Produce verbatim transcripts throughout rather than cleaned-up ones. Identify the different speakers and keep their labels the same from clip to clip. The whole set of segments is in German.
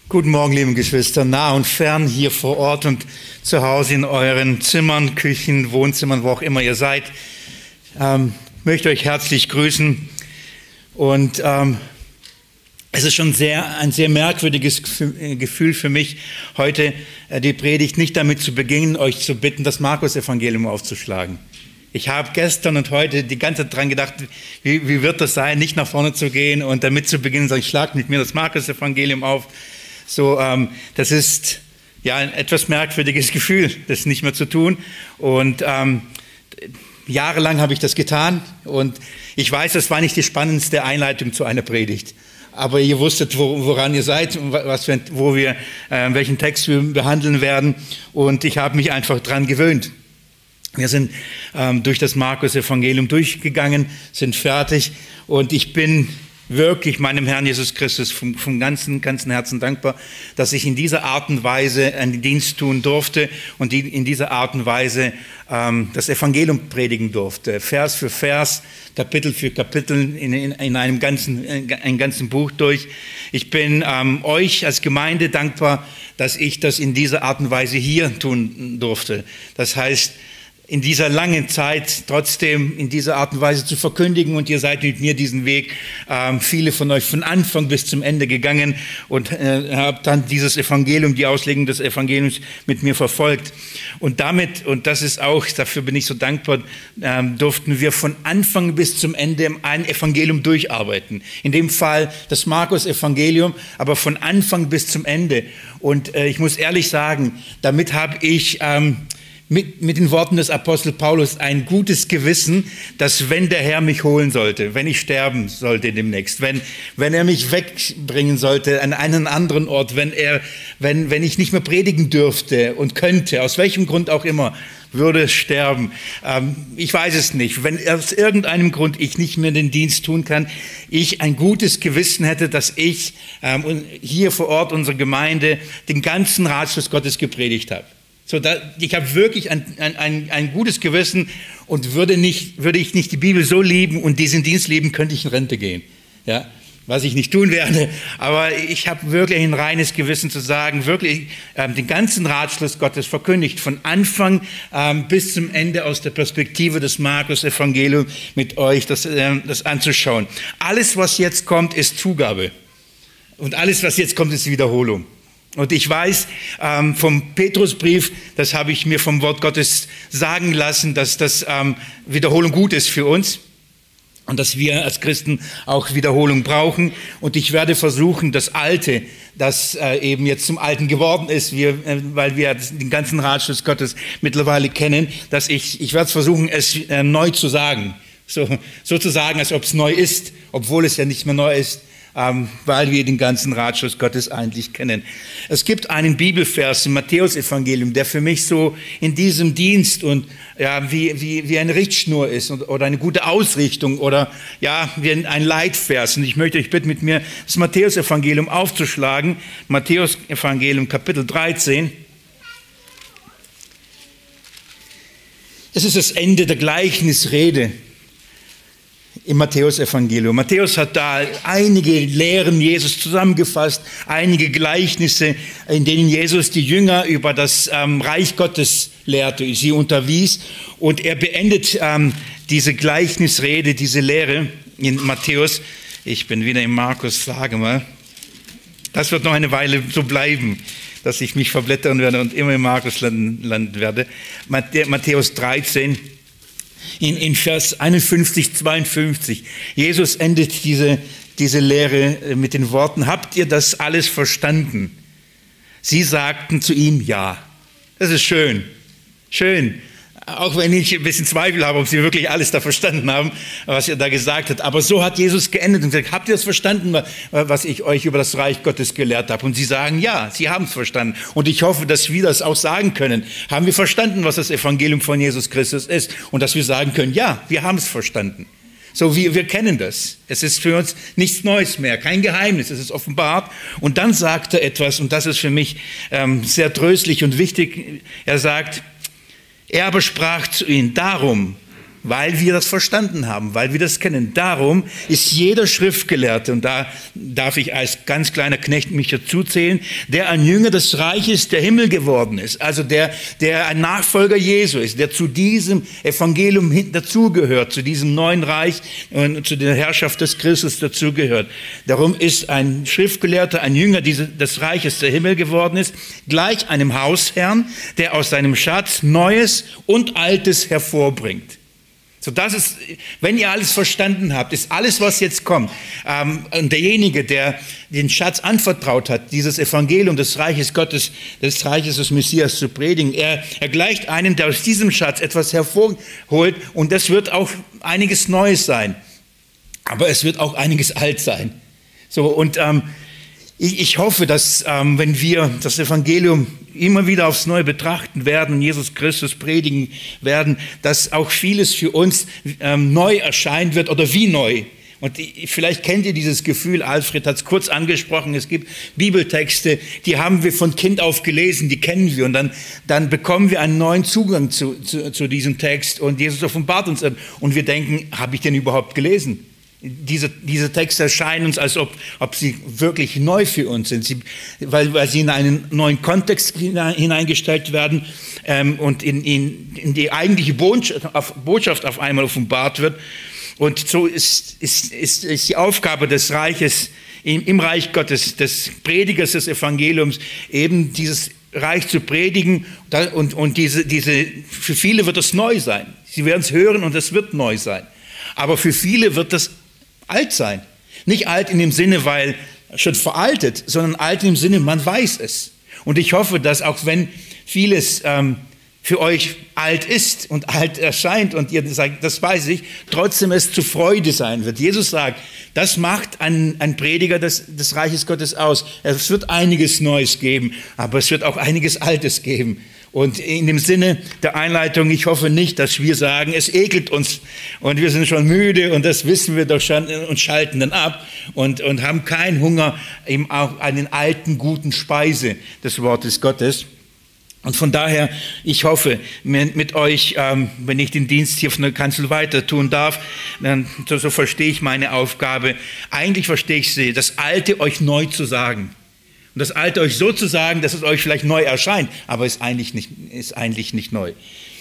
Speaker 1: Guten Morgen, liebe Geschwister, nah und fern, hier vor Ort und zu Hause in euren Zimmern, Küchen, Wohnzimmern, wo auch immer ihr seid. Ähm, möchte euch herzlich grüßen. Und ähm, es ist schon sehr, ein sehr merkwürdiges Gefühl für mich, heute äh, die Predigt nicht damit zu beginnen, euch zu bitten, das Markus-Evangelium aufzuschlagen. Ich habe gestern und heute die ganze Zeit dran gedacht, wie, wie wird das sein, nicht nach vorne zu gehen und damit zu beginnen, sage ich, schlag mit mir das Markus-Evangelium auf. So, ähm, das ist ja ein etwas merkwürdiges Gefühl, das nicht mehr zu tun. Und ähm, jahrelang habe ich das getan und ich weiß, das war nicht die spannendste Einleitung zu einer Predigt. Aber ihr wusstet, wo, woran ihr seid, was für, wo wir, äh, welchen Text wir behandeln werden. Und ich habe mich einfach dran gewöhnt. Wir sind ähm, durch das Markus-Evangelium durchgegangen, sind fertig und ich bin wirklich meinem Herrn Jesus Christus vom, vom ganzen, ganzen Herzen dankbar, dass ich in dieser Art und Weise einen Dienst tun durfte und die, in dieser Art und Weise ähm, das Evangelium predigen durfte. Vers für Vers, Kapitel für Kapitel in, in, in einem ganzen, in einem ganzen Buch durch. Ich bin ähm, euch als Gemeinde dankbar, dass ich das in dieser Art und Weise hier tun durfte. Das heißt, in dieser langen Zeit trotzdem in dieser Art und Weise zu verkündigen und ihr seid mit mir diesen Weg, ähm, viele von euch von Anfang bis zum Ende gegangen und äh, habt dann dieses Evangelium, die Auslegung des Evangeliums mit mir verfolgt. Und damit, und das ist auch, dafür bin ich so dankbar, ähm, durften wir von Anfang bis zum Ende ein Evangelium durcharbeiten. In dem Fall das Markus-Evangelium, aber von Anfang bis zum Ende. Und äh, ich muss ehrlich sagen, damit habe ich ähm, Mit, mit den Worten des Apostel Paulus ein gutes Gewissen, dass wenn der Herr mich holen sollte, wenn ich sterben sollte demnächst, wenn, wenn er mich wegbringen sollte an einen anderen Ort, wenn, er, wenn, wenn ich nicht mehr predigen dürfte und könnte, aus welchem Grund auch immer, würde sterben. Ähm, ich weiß es nicht. Wenn aus irgendeinem Grund ich nicht mehr den Dienst tun kann, ich ein gutes Gewissen hätte, dass ich ähm, hier vor Ort unserer Gemeinde den ganzen Ratschluss Gottes gepredigt habe. So, da, ich habe wirklich ein, ein, ein gutes Gewissen und würde, nicht, würde ich nicht die Bibel so lieben und diesen Dienst lieben, könnte ich in Rente gehen. Ja, was ich nicht tun werde. Aber ich habe wirklich ein reines Gewissen zu sagen, wirklich ähm, den ganzen Ratschluss Gottes verkündigt, von Anfang ähm, bis zum Ende aus der Perspektive des Markus-Evangeliums mit euch das, ähm, das anzuschauen. Alles, was jetzt kommt, ist Zugabe. Und alles, was jetzt kommt, ist Wiederholung. Und ich weiß ähm, vom Petrusbrief, das habe ich mir vom Wort Gottes sagen lassen, dass das ähm, Wiederholung gut ist für uns und dass wir als Christen auch Wiederholung brauchen. Und ich werde versuchen, das Alte, das äh, eben jetzt zum Alten geworden ist, wir, äh, weil wir den ganzen Ratschluss Gottes mittlerweile kennen, dass ich, ich werde versuchen, es äh, neu zu sagen. So, so zu sagen, als ob es neu ist, obwohl es ja nicht mehr neu ist. Ähm, weil wir den ganzen Ratschluss Gottes eigentlich kennen. Es gibt einen Bibelvers im Matthäus-Evangelium, der für mich so in diesem Dienst und ja, wie, wie, wie eine Richtschnur ist und, oder eine gute Ausrichtung oder ja, wie ein, ein Leitvers. Und ich möchte euch bitten, mit mir das Matthäus-Evangelium aufzuschlagen. Matthäus-Evangelium, Kapitel dreizehn. Es ist das Ende der Gleichnisrede im Matthäus-Evangelium. Matthäus hat da einige Lehren Jesus zusammengefasst, einige Gleichnisse, in denen Jesus die Jünger über das ähm, Reich Gottes lehrte, sie unterwies. Und er beendet ähm, diese Gleichnisrede, diese Lehre in Matthäus. Ich bin wieder im Markus, sage mal. Das wird noch eine Weile so bleiben, dass ich mich verblättern werde und immer im Markus landen, landen werde. Matthäus dreizehn. In, in Vers einundfünfzig, zweiundfünfzig. Jesus endet diese, diese Lehre mit den Worten, habt ihr das alles verstanden? Sie sagten zu ihm, ja. Das ist schön, schön. Auch wenn ich ein bisschen Zweifel habe, ob sie wirklich alles da verstanden haben, was er da gesagt hat. Aber so hat Jesus geendet und gesagt, habt ihr das verstanden, was ich euch über das Reich Gottes gelehrt habe? Und sie sagen, ja, sie haben es verstanden. Und ich hoffe, dass wir das auch sagen können. Haben wir verstanden, was das Evangelium von Jesus Christus ist? Und dass wir sagen können, ja, wir haben es verstanden. So, wir, wir kennen das. Es ist für uns nichts Neues mehr, kein Geheimnis, es ist offenbart. Und dann sagt er etwas, und das ist für mich ähm, sehr tröstlich und wichtig. Er sagt, er aber sprach zu ihnen, darum weil wir das verstanden haben, weil wir das kennen. Darum ist jeder Schriftgelehrte, und da darf ich als ganz kleiner Knecht mich dazuzählen, der ein Jünger des Reiches der Himmel geworden ist, also der, der ein Nachfolger Jesu ist, der zu diesem Evangelium dazugehört, zu diesem neuen Reich und zu der Herrschaft des Christus dazugehört. Darum ist ein Schriftgelehrter, ein Jünger des Reiches der Himmel geworden ist, gleich einem Hausherrn, der aus seinem Schatz Neues und Altes hervorbringt. So, das ist, wenn ihr alles verstanden habt, ist alles, was jetzt kommt. Ähm, und derjenige, der den Schatz anvertraut hat, dieses Evangelium des Reiches Gottes, des Reiches des Messias zu predigen, er, er gleicht einem, der aus diesem Schatz etwas hervorholt, und das wird auch einiges Neues sein. Aber es wird auch einiges alt sein. So, und ähm, ich, ich hoffe, dass, ähm, wenn wir das Evangelium immer wieder aufs Neue betrachten werden und Jesus Christus predigen werden, dass auch vieles für uns ähm, neu erscheinen wird oder wie neu. Und die, vielleicht kennt ihr dieses Gefühl, Alfred hat es kurz angesprochen, es gibt Bibeltexte, die haben wir von Kind auf gelesen, die kennen wir, und dann, dann bekommen wir einen neuen Zugang zu, zu, zu diesem Text, und Jesus offenbart uns, und wir denken, habe ich den überhaupt gelesen? Diese, diese Texte erscheinen uns, als ob, ob sie wirklich neu für uns sind, sie, weil, weil sie in einen neuen Kontext hineingestellt werden ähm, und in, in, in die eigentliche Botschaft auf, Botschaft auf einmal offenbart wird. Und so ist, ist, ist, ist die Aufgabe des Reiches, im, im Reich Gottes, des Predigers des Evangeliums, eben dieses Reich zu predigen. Und, und diese, diese, für viele wird es neu sein. Sie werden es hören und es wird neu sein. Aber für viele wird das alt sein. Nicht alt in dem Sinne, weil schon veraltet, sondern alt im Sinne, man weiß es. Und ich hoffe, dass auch wenn vieles ähm, für euch alt ist und alt erscheint und ihr sagt, das weiß ich, trotzdem es zur Freude sein wird. Jesus sagt, das macht ein, ein Prediger des, des Reiches Gottes aus. Es wird einiges Neues geben, aber es wird auch einiges Altes geben. Und in dem Sinne der Einleitung, ich hoffe nicht, dass wir sagen, es ekelt uns und wir sind schon müde und das wissen wir doch schon und schalten dann ab und, und haben keinen Hunger eben auch an den alten, guten Speise des Wortes Gottes. Und von daher, ich hoffe mit, mit euch, ähm, wenn ich den Dienst hier von der Kanzel weiter tun darf, dann so, so verstehe ich meine Aufgabe. Eigentlich verstehe ich sie, das Alte euch neu zu sagen. Und das Alte euch so zu sagen, dass es euch vielleicht neu erscheint, aber ist eigentlich nicht, ist eigentlich nicht neu.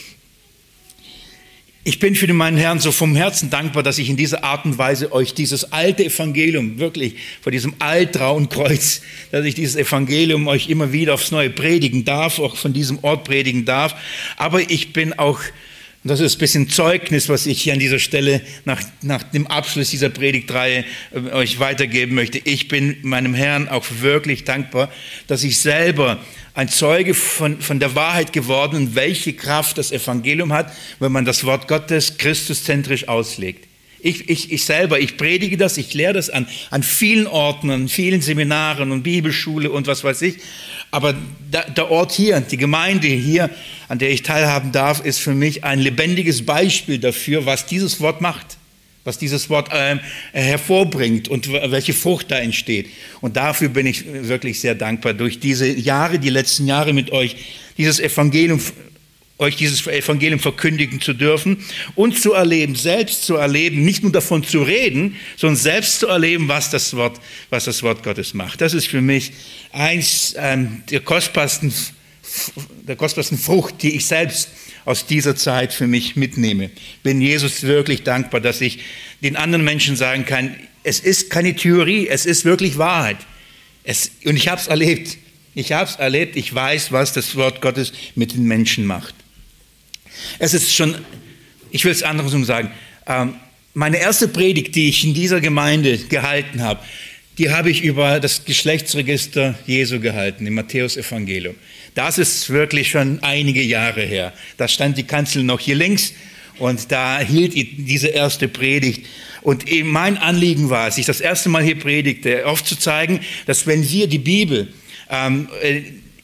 Speaker 1: Ich bin für meinen Herrn so vom Herzen dankbar, dass ich in dieser Art und Weise euch dieses alte Evangelium, wirklich vor diesem altrauen Kreuz, dass ich dieses Evangelium euch immer wieder aufs Neue predigen darf, auch von diesem Ort predigen darf. Aber ich bin auch, und das ist ein bisschen Zeugnis, was ich hier an dieser Stelle nach, nach dem Abschluss dieser Predigtreihe äh, euch weitergeben möchte. Ich bin meinem Herrn auch wirklich dankbar, dass ich selber ein Zeuge von, von der Wahrheit geworden bin, welche Kraft das Evangelium hat, wenn man das Wort Gottes christuszentrisch auslegt. Ich, ich, ich selber, ich predige das, ich lehre das an, an vielen Orten, an vielen Seminaren und Bibelschule und was weiß ich. Aber der, der Ort hier, die Gemeinde hier, an der ich teilhaben darf, ist für mich ein lebendiges Beispiel dafür, was dieses Wort macht, was dieses Wort äh, hervorbringt und welche Frucht da entsteht. Und dafür bin ich wirklich sehr dankbar, durch diese Jahre, die letzten Jahre mit euch, dieses Evangelium euch dieses Evangelium verkündigen zu dürfen und zu erleben, selbst zu erleben, nicht nur davon zu reden, sondern selbst zu erleben, was das Wort, was das Wort Gottes macht. Das ist für mich eins ähm, der kostbarsten, der kostbarsten Frucht, die ich selbst aus dieser Zeit für mich mitnehme. Bin Jesus wirklich dankbar, dass ich den anderen Menschen sagen kann, es ist keine Theorie, es ist wirklich Wahrheit. Es, und ich habe es erlebt. Ich habe es erlebt, ich weiß, was das Wort Gottes mit den Menschen macht. Es ist schon, ich will es andersrum sagen, ähm, meine erste Predigt, die ich in dieser Gemeinde gehalten habe, die habe ich über das Geschlechtsregister Jesu gehalten, im Matthäus-Evangelium. Das ist wirklich schon einige Jahre her. Da stand die Kanzel noch hier links und da hielt ich diese erste Predigt. Und eben mein Anliegen war es, ich das erste Mal hier predigte, aufzuzeigen, dass wenn wir die Bibel ähm, äh,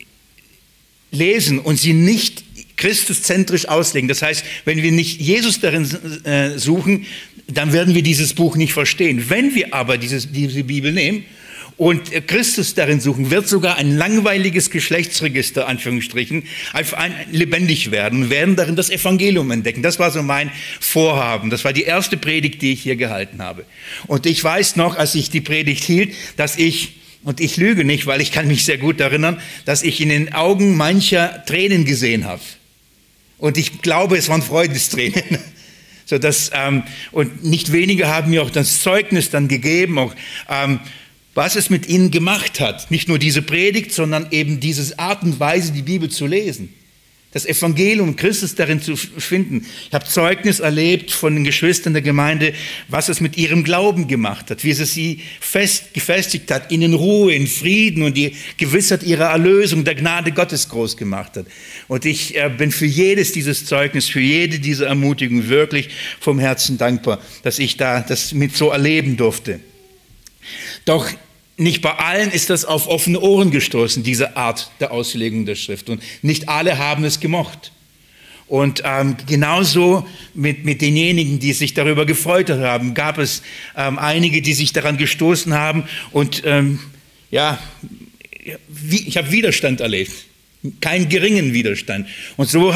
Speaker 1: lesen und sie nicht christuszentrisch auslegen, das heißt, wenn wir nicht Jesus darin äh, suchen, dann werden wir dieses Buch nicht verstehen. Wenn wir aber dieses, diese Bibel nehmen und Christus darin suchen, wird sogar ein langweiliges Geschlechtsregister, Anführungsstrichen, einfach ein, lebendig werden und werden darin das Evangelium entdecken. Das war so mein Vorhaben. Das war die erste Predigt, die ich hier gehalten habe. Und ich weiß noch, als ich die Predigt hielt, dass ich, und ich lüge nicht, weil ich kann mich sehr gut erinnern, dass ich in den Augen mancher Tränen gesehen habe. Und ich glaube, es waren Freudestränen. So dass, ähm, und nicht wenige haben mir auch das Zeugnis dann gegeben, auch, ähm, was es mit ihnen gemacht hat. Nicht nur diese Predigt, sondern eben diese Art und Weise, die Bibel zu lesen. Das Evangelium Christus darin zu finden. Ich habe Zeugnis erlebt von den Geschwistern der Gemeinde, was es mit ihrem Glauben gemacht hat, wie es sie fest, gefestigt hat, ihnen Ruhe, in Frieden und die Gewissheit ihrer Erlösung, der Gnade Gottes groß gemacht hat. Und ich äh, bin für jedes dieses Zeugnis, für jede dieser Ermutigung wirklich vom Herzen dankbar, dass ich da das mit so erleben durfte. Doch nicht bei allen ist das auf offene Ohren gestoßen, diese Art der Auslegung der Schrift. Und nicht alle haben es gemocht. Und ähm, genauso mit, mit denjenigen, die sich darüber gefreut haben, gab es ähm, einige, die sich daran gestoßen haben. Und ähm, ja, wie, ich habe Widerstand erlebt, keinen geringen Widerstand. Und so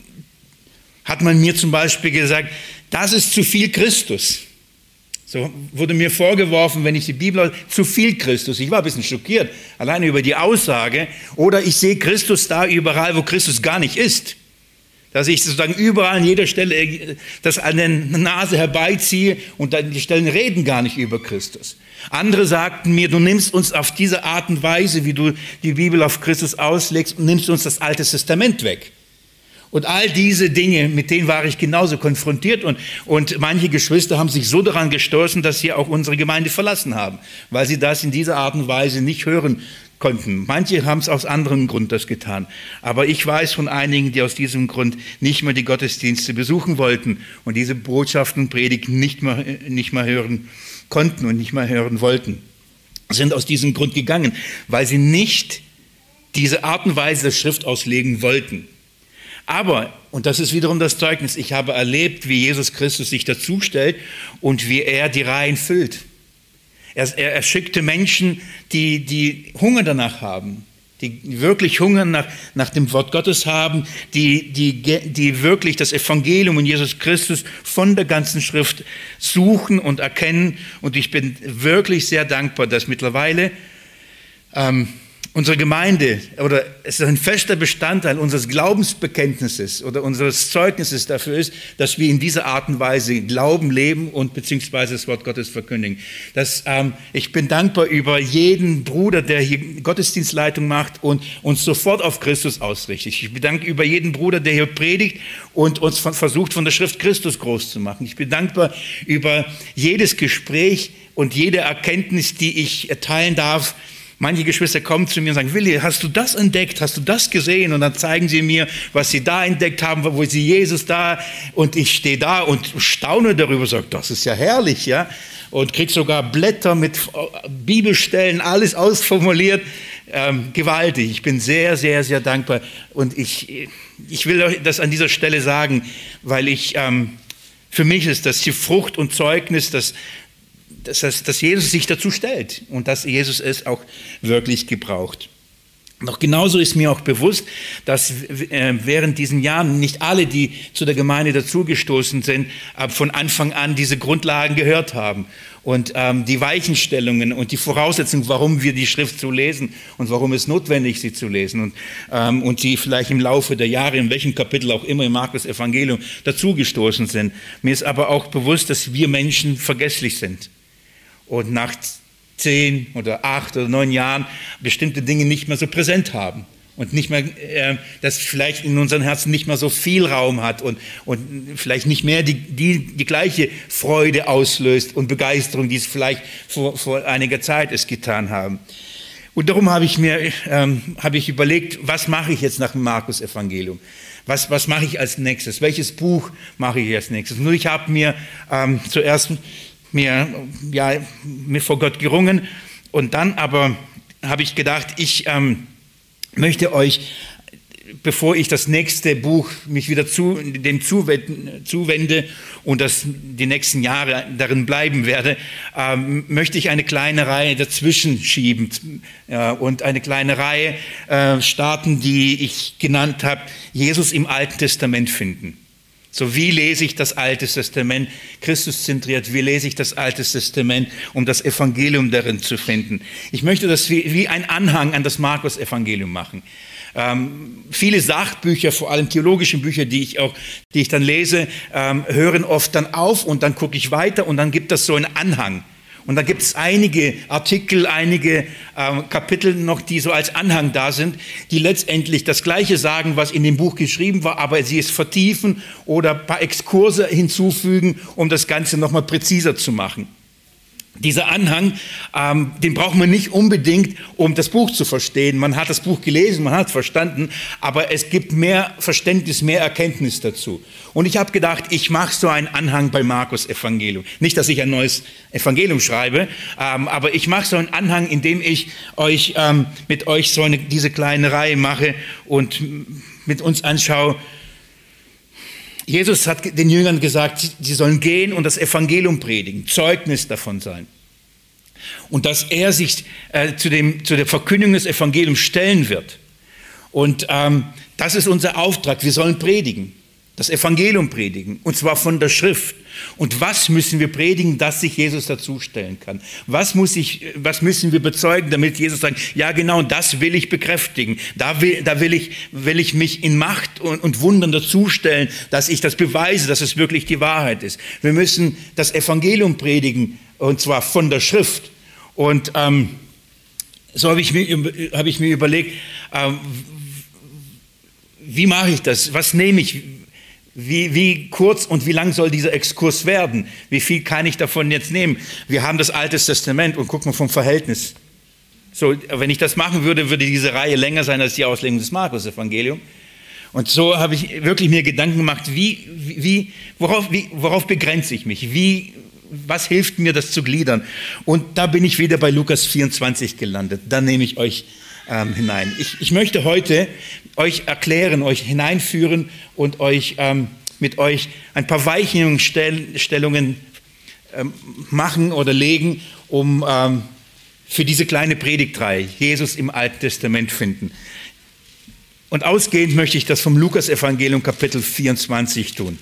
Speaker 1: hat man mir zum Beispiel gesagt, das ist zu viel Christus. So wurde mir vorgeworfen, wenn ich die Bibel, zu viel Christus. Ich war ein bisschen schockiert, alleine über die Aussage. Oder ich sehe Christus da überall, wo Christus gar nicht ist. Dass ich sozusagen überall an jeder Stelle das an der Nase herbeiziehe und die Stellen reden gar nicht über Christus. Andere sagten mir, du nimmst uns auf diese Art und Weise, wie du die Bibel auf Christus auslegst, und nimmst uns das Alte Testament weg. Und all diese Dinge, mit denen war ich genauso konfrontiert. Und, und manche Geschwister haben sich so daran gestoßen, dass sie auch unsere Gemeinde verlassen haben, weil sie das in dieser Art und Weise nicht hören konnten. Manche haben es aus anderem Grund das getan. Aber ich weiß von einigen, die aus diesem Grund nicht mehr die Gottesdienste besuchen wollten und diese Botschaften und Predigten nicht mehr, nicht mehr hören konnten und nicht mehr hören wollten. Sind aus diesem Grund gegangen, weil sie nicht diese Art und Weise der Schrift auslegen wollten. Aber, und das ist wiederum das Zeugnis, ich habe erlebt, wie Jesus Christus sich dazustellt und wie er die Reihen füllt. Er, er, er schickte Menschen, die, die Hunger danach haben, die wirklich Hunger nach, nach dem Wort Gottes haben, die, die, die wirklich das Evangelium und Jesus Christus von der ganzen Schrift suchen und erkennen. Und ich bin wirklich sehr dankbar, dass mittlerweile ähm, unsere Gemeinde, oder es ist ein fester Bestandteil unseres Glaubensbekenntnisses oder unseres Zeugnisses dafür ist, dass wir in dieser Art und Weise glauben, leben und beziehungsweise das Wort Gottes verkündigen. Das, ähm, ich bin dankbar über jeden Bruder, der hier Gottesdienstleitung macht und uns sofort auf Christus ausrichtet. Ich bedanke über jeden Bruder, der hier predigt und uns von, versucht, von der Schrift Christus groß zu machen. Ich bin dankbar über jedes Gespräch und jede Erkenntnis, die ich erteilen darf. Manche Geschwister kommen zu mir und sagen, Willi, hast du das entdeckt, hast du das gesehen? Und dann zeigen sie mir, was sie da entdeckt haben, wo sie Jesus da, und ich stehe da und staune darüber, sage, das ist ja herrlich, ja, und kriege sogar Blätter mit Bibelstellen, alles ausformuliert, ähm, gewaltig. Ich bin sehr, sehr, sehr dankbar und ich, ich will das an dieser Stelle sagen, weil ich, ähm, für mich ist das die Frucht und Zeugnis, dass Dass, dass Jesus sich dazu stellt und dass Jesus es auch wirklich gebraucht. Doch genauso ist mir auch bewusst, dass während diesen Jahren nicht alle, die zu der Gemeinde dazugestoßen sind, von Anfang an diese Grundlagen gehört haben und ähm, die Weichenstellungen und die Voraussetzungen, warum wir die Schrift so lesen und warum es notwendig ist, sie zu lesen und, ähm, und die vielleicht im Laufe der Jahre, in welchem Kapitel auch immer im Markus Evangelium dazugestoßen sind. Mir ist aber auch bewusst, dass wir Menschen vergesslich sind. Und nach zehn oder acht oder neun Jahren bestimmte Dinge nicht mehr so präsent haben und nicht mehr, äh, dass vielleicht in unseren Herzen nicht mehr so viel Raum hat und, und vielleicht nicht mehr die, die, die gleiche Freude auslöst und Begeisterung, die es vielleicht vor, vor einiger Zeit es getan haben. Und darum habe ich mir ähm, habe ich überlegt, was mache ich jetzt nach dem Markus-Evangelium? Was, was mache ich als nächstes? Welches Buch mache ich als nächstes? Nur ich habe mir ähm, zuerst mir, ja, mir vor Gott gerungen und dann aber habe ich gedacht, ich ähm, möchte euch bevor ich das nächste Buch mich wieder zu, dem zuwende und das die nächsten Jahre darin bleiben werde, ähm, möchte ich eine kleine Reihe dazwischen schieben äh, und eine kleine Reihe äh, starten, die ich genannt habe, Jesus im Alten Testament finden. So, wie lese ich das Alte Testament, Christus zentriert, wie lese ich das Alte Testament, um das Evangelium darin zu finden. Ich möchte das wie, wie ein Anhang an das Markus-Evangelium machen. Ähm, viele Sachbücher, vor allem theologische Bücher, die ich auch, die ich dann lese, ähm, hören oft dann auf und dann gucke ich weiter und dann gibt es so einen Anhang. Und da gibt es einige Artikel, einige ähm, Kapitel noch, die so als Anhang da sind, die letztendlich das Gleiche sagen, was in dem Buch geschrieben war, aber sie es vertiefen oder ein paar Exkurse hinzufügen, um das Ganze nochmal präziser zu machen. Dieser Anhang, ähm, den braucht man nicht unbedingt, um das Buch zu verstehen. Man hat das Buch gelesen, man hat es verstanden, aber es gibt mehr Verständnis, mehr Erkenntnis dazu. Und ich habe gedacht, ich mache so einen Anhang bei Markus Evangelium. Nicht, dass ich ein neues Evangelium schreibe, ähm, aber ich mache so einen Anhang, indem ich euch ähm, mit euch so eine, diese kleine Reihe mache und mit uns anschaue. Jesus hat den Jüngern gesagt, sie sollen gehen und das Evangelium predigen, Zeugnis davon sein. Und dass er sich äh, zu, dem, zu der Verkündigung des Evangeliums stellen wird. Und ähm, das ist unser Auftrag, wir sollen predigen, das Evangelium predigen, und zwar von der Schrift. Und was müssen wir predigen, dass sich Jesus dazustellen kann? Was, muss ich, was müssen wir bezeugen, damit Jesus sagt, ja genau, das will ich bekräftigen. Da will, da will, ich, will ich mich in Macht und, und Wundern dazustellen, dass ich das beweise, dass es wirklich die Wahrheit ist. Wir müssen das Evangelium predigen, und zwar von der Schrift. Und ähm, so habe ich, hab ich mir überlegt, ähm, wie mache ich das? Was nehme ich? Wie, wie kurz und wie lang soll dieser Exkurs werden? Wie viel kann ich davon jetzt nehmen? Wir haben das Alte Testament und gucken vom Verhältnis. So, wenn ich das machen würde, würde diese Reihe länger sein als die Auslegung des Markus-Evangeliums. Und so habe ich wirklich mir Gedanken gemacht, wie, wie, worauf, wie, worauf begrenze ich mich? Wie, was hilft mir, das zu gliedern? Und da bin ich wieder bei Lukas vierundzwanzig gelandet. Da nehme ich euch ähm, hinein. Ich, ich möchte heute euch erklären, euch hineinführen und euch ähm, mit euch ein paar Weichenstellungen ähm, machen oder legen, um ähm, für diese kleine Predigtreihe Jesus im Alten Testament finden. Und ausgehend möchte ich das vom Lukas-Evangelium Kapitel vierundzwanzig tun.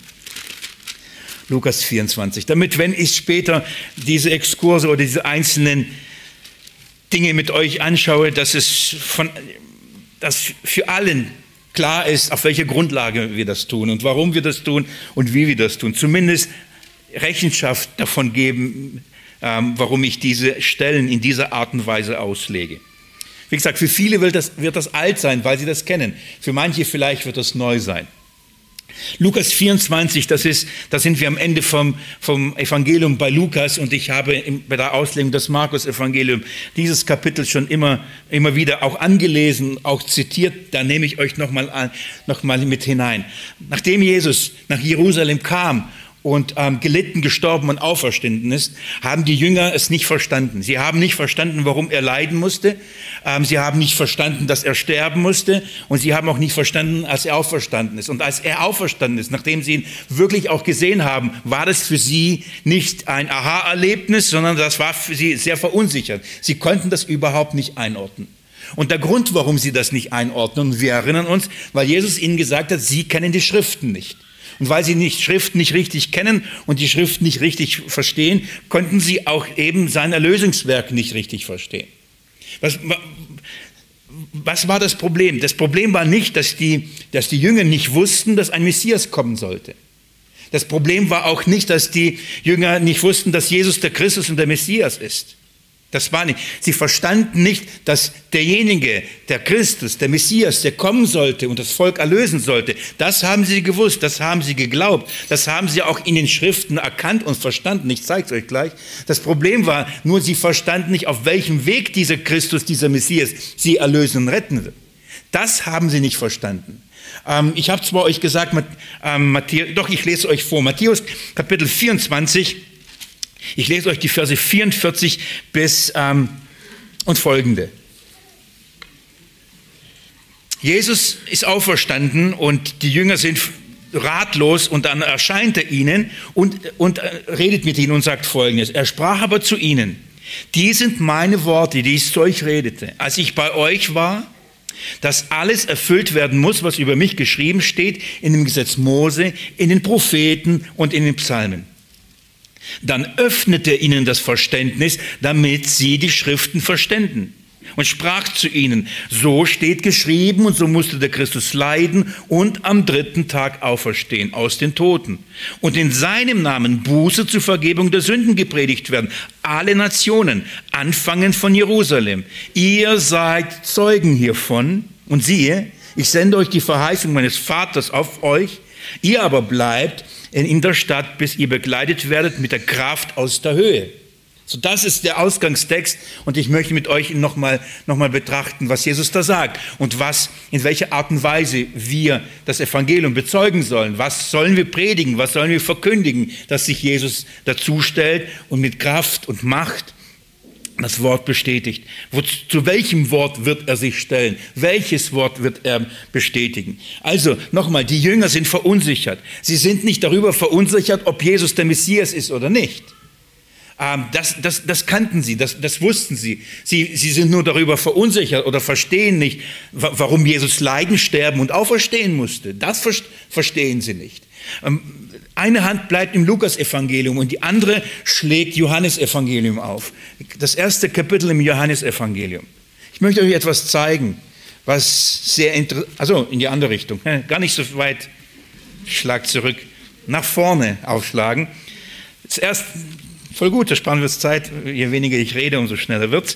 Speaker 1: Lukas vierundzwanzig. Damit, wenn ich später diese Exkurse oder diese einzelnen Dinge mit euch anschaue, dass es von, dass für allen klar ist, auf welcher Grundlage wir das tun und warum wir das tun und wie wir das tun. Zumindest Rechenschaft davon geben, ähm, warum ich diese Stellen in dieser Art und Weise auslege. Wie gesagt, für viele wird das, wird das alt sein, weil sie das kennen. Für manche vielleicht wird das neu sein. Lukas vierundzwanzig, das ist, da sind wir am Ende vom, vom Evangelium bei Lukas, und ich habe im, bei der Auslegung des Markus-Evangelium dieses Kapitel schon immer, immer wieder auch angelesen, auch zitiert. Da nehme ich euch nochmal noch mal mit hinein. Nachdem Jesus nach Jerusalem kam und ähm, gelitten, gestorben und auferstanden ist, haben die Jünger es nicht verstanden. Sie haben nicht verstanden, warum er leiden musste. Ähm, sie haben nicht verstanden, dass er sterben musste. Und sie haben auch nicht verstanden, als er auferstanden ist. Und als er auferstanden ist, nachdem sie ihn wirklich auch gesehen haben, war das für sie nicht ein Aha-Erlebnis, sondern das war für sie sehr verunsichert. Sie konnten das überhaupt nicht einordnen. Und der Grund, warum sie das nicht einordnen, wir erinnern uns, weil Jesus ihnen gesagt hat, sie kennen die Schriften nicht. Und weil sie die Schriften nicht richtig kennen und die Schriften nicht richtig verstehen, konnten sie auch eben sein Erlösungswerk nicht richtig verstehen. Was, was war das Problem? Das Problem war nicht, dass die, dass die Jünger nicht wussten, dass ein Messias kommen sollte. Das Problem war auch nicht, dass die Jünger nicht wussten, dass Jesus der Christus und der Messias ist. Das war nicht. Sie verstanden nicht, dass derjenige, der Christus, der Messias, der kommen sollte und das Volk erlösen sollte, das haben sie gewusst, das haben sie geglaubt, das haben sie auch in den Schriften erkannt und verstanden. Ich zeige es euch gleich. Das Problem war nur, sie verstanden nicht, auf welchem Weg dieser Christus, dieser Messias sie erlösen und retten wird. Das haben sie nicht verstanden. Ähm, ich habe zwar euch gesagt, ähm, Matthäus, doch ich lese euch vor, Matthäus Kapitel vierundzwanzig, ich lese euch die Verse vierundvierzig bis ähm, und folgende. Jesus ist auferstanden und die Jünger sind ratlos und dann erscheint er ihnen und, und redet mit ihnen und sagt Folgendes. Er sprach aber zu ihnen: Die sind meine Worte, die ich zu euch redete, als ich bei euch war, dass alles erfüllt werden muss, was über mich geschrieben steht in dem Gesetz Mose, in den Propheten und in den Psalmen. Dann öffnete er ihnen das Verständnis, damit sie die Schriften verständen. Und sprach zu ihnen: So steht geschrieben, und so musste der Christus leiden und am dritten Tag auferstehen aus den Toten. Und in seinem Namen Buße zur Vergebung der Sünden gepredigt werden. Alle Nationen, anfangend von Jerusalem. Ihr seid Zeugen hiervon. Und siehe, ich sende euch die Verheißung meines Vaters auf euch. Ihr aber bleibt in der Stadt, bis ihr begleitet werdet mit der Kraft aus der Höhe. So, das ist der Ausgangstext und ich möchte mit euch nochmal noch mal betrachten, was Jesus da sagt und was, in welcher Art und Weise wir das Evangelium bezeugen sollen. Was sollen wir predigen, was sollen wir verkündigen, dass sich Jesus dazu stellt und mit Kraft und Macht das Wort bestätigt. Wo, zu welchem Wort wird er sich stellen? Welches Wort wird er bestätigen? Also nochmal, die Jünger sind verunsichert. Sie sind nicht darüber verunsichert, ob Jesus der Messias ist oder nicht. Das, das, das kannten sie, das, das wussten sie. sie. Sie sind nur darüber verunsichert oder verstehen nicht, warum Jesus leiden, sterben und auferstehen musste. Das verstehen sie nicht. Eine Hand bleibt im Lukas-Evangelium und die andere schlägt Johannes-Evangelium auf. Das erste Kapitel im Johannes-Evangelium. Ich möchte euch etwas zeigen, was sehr interessant, also in die andere Richtung, gar nicht so weit, schlag zurück, nach vorne aufschlagen. Zuerst voll gut, da sparen wir uns Zeit. Je weniger ich rede, umso schneller wird's.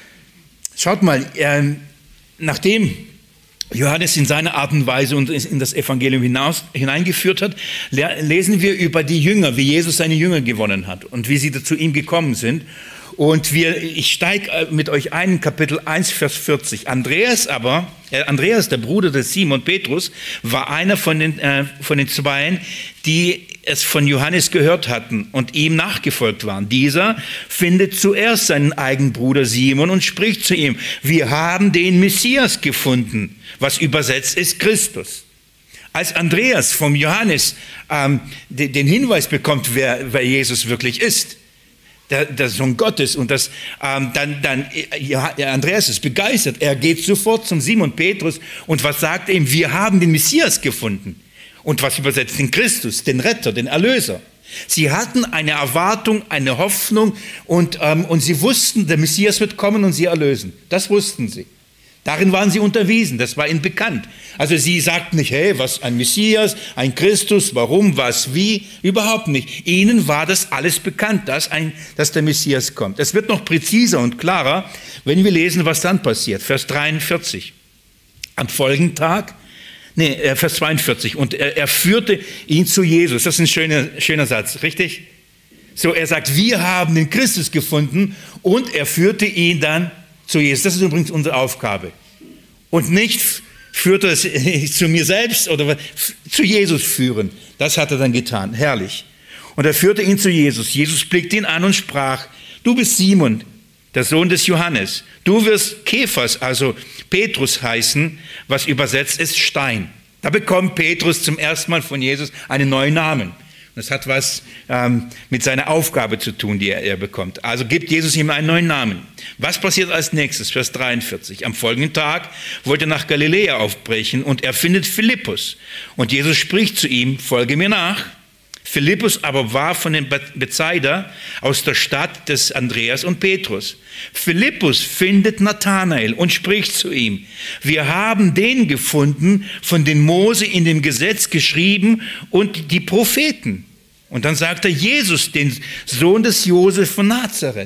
Speaker 1: Schaut mal, äh, nachdem Johannes in seiner Art und Weise und in das Evangelium hinaus, hineingeführt hat, lesen wir über die Jünger, wie Jesus seine Jünger gewonnen hat und wie sie zu ihm gekommen sind. Und wir, ich steige mit euch ein in Kapitel eins, Vers vierzig. Andreas aber, äh, Andreas, der Bruder des Simon Petrus, war einer von den, äh, von den Zweien, die es von Johannes gehört hatten und ihm nachgefolgt waren. Dieser findet zuerst seinen eigenen Bruder Simon und spricht zu ihm: Wir haben den Messias gefunden, was übersetzt ist Christus. Als Andreas vom Johannes ähm, den, den Hinweis bekommt, wer, wer Jesus wirklich ist, Der, der Sohn Gottes, und das, ähm, dann, dann ja, Andreas ist begeistert. Er geht sofort zum Simon Petrus und was sagt er ihm? Wir haben den Messias gefunden. Und was übersetzt den Christus, den Retter, den Erlöser. Sie hatten eine Erwartung, eine Hoffnung und, ähm, und sie wussten, der Messias wird kommen und sie erlösen. Das wussten sie. Darin waren sie unterwiesen, das war ihnen bekannt. Also sie sagten nicht: Hey, was, ein Messias, ein Christus, warum, was, wie, überhaupt nicht. Ihnen war das alles bekannt, dass, ein, dass der Messias kommt. Es wird noch präziser und klarer, wenn wir lesen, was dann passiert. Vers dreiundvierzig. Am folgenden Tag, nee, Vers zweiundvierzig, und er, er führte ihn zu Jesus. Das ist ein schöner, schöner Satz, richtig? So, er sagt, wir haben den Christus gefunden und er führte ihn dann zu Jesus. Das ist übrigens unsere Aufgabe. Und nicht führt er es zu mir selbst oder zu Jesus führen. Das hat er dann getan. Herrlich. Und er führte ihn zu Jesus. Jesus blickte ihn an und sprach: Du bist Simon, der Sohn des Johannes. Du wirst Kephas, also Petrus heißen, was übersetzt ist Stein. Da bekommt Petrus zum ersten Mal von Jesus einen neuen Namen. Das hat was ähm, mit seiner Aufgabe zu tun, die er, er bekommt. Also gibt Jesus ihm einen neuen Namen. Was passiert als nächstes? Vers dreiundvierzig. Am folgenden Tag wollte er nach Galiläa aufbrechen und er findet Philippus. Und Jesus spricht zu ihm: Folge mir nach. Philippus aber war von den Bethsaida aus der Stadt des Andreas und Petrus. Philippus findet Nathanael und spricht zu ihm: Wir haben den gefunden, von dem Mose in dem Gesetz geschrieben und die Propheten. Und dann sagt er: Jesus, den Sohn des Josef von Nazareth.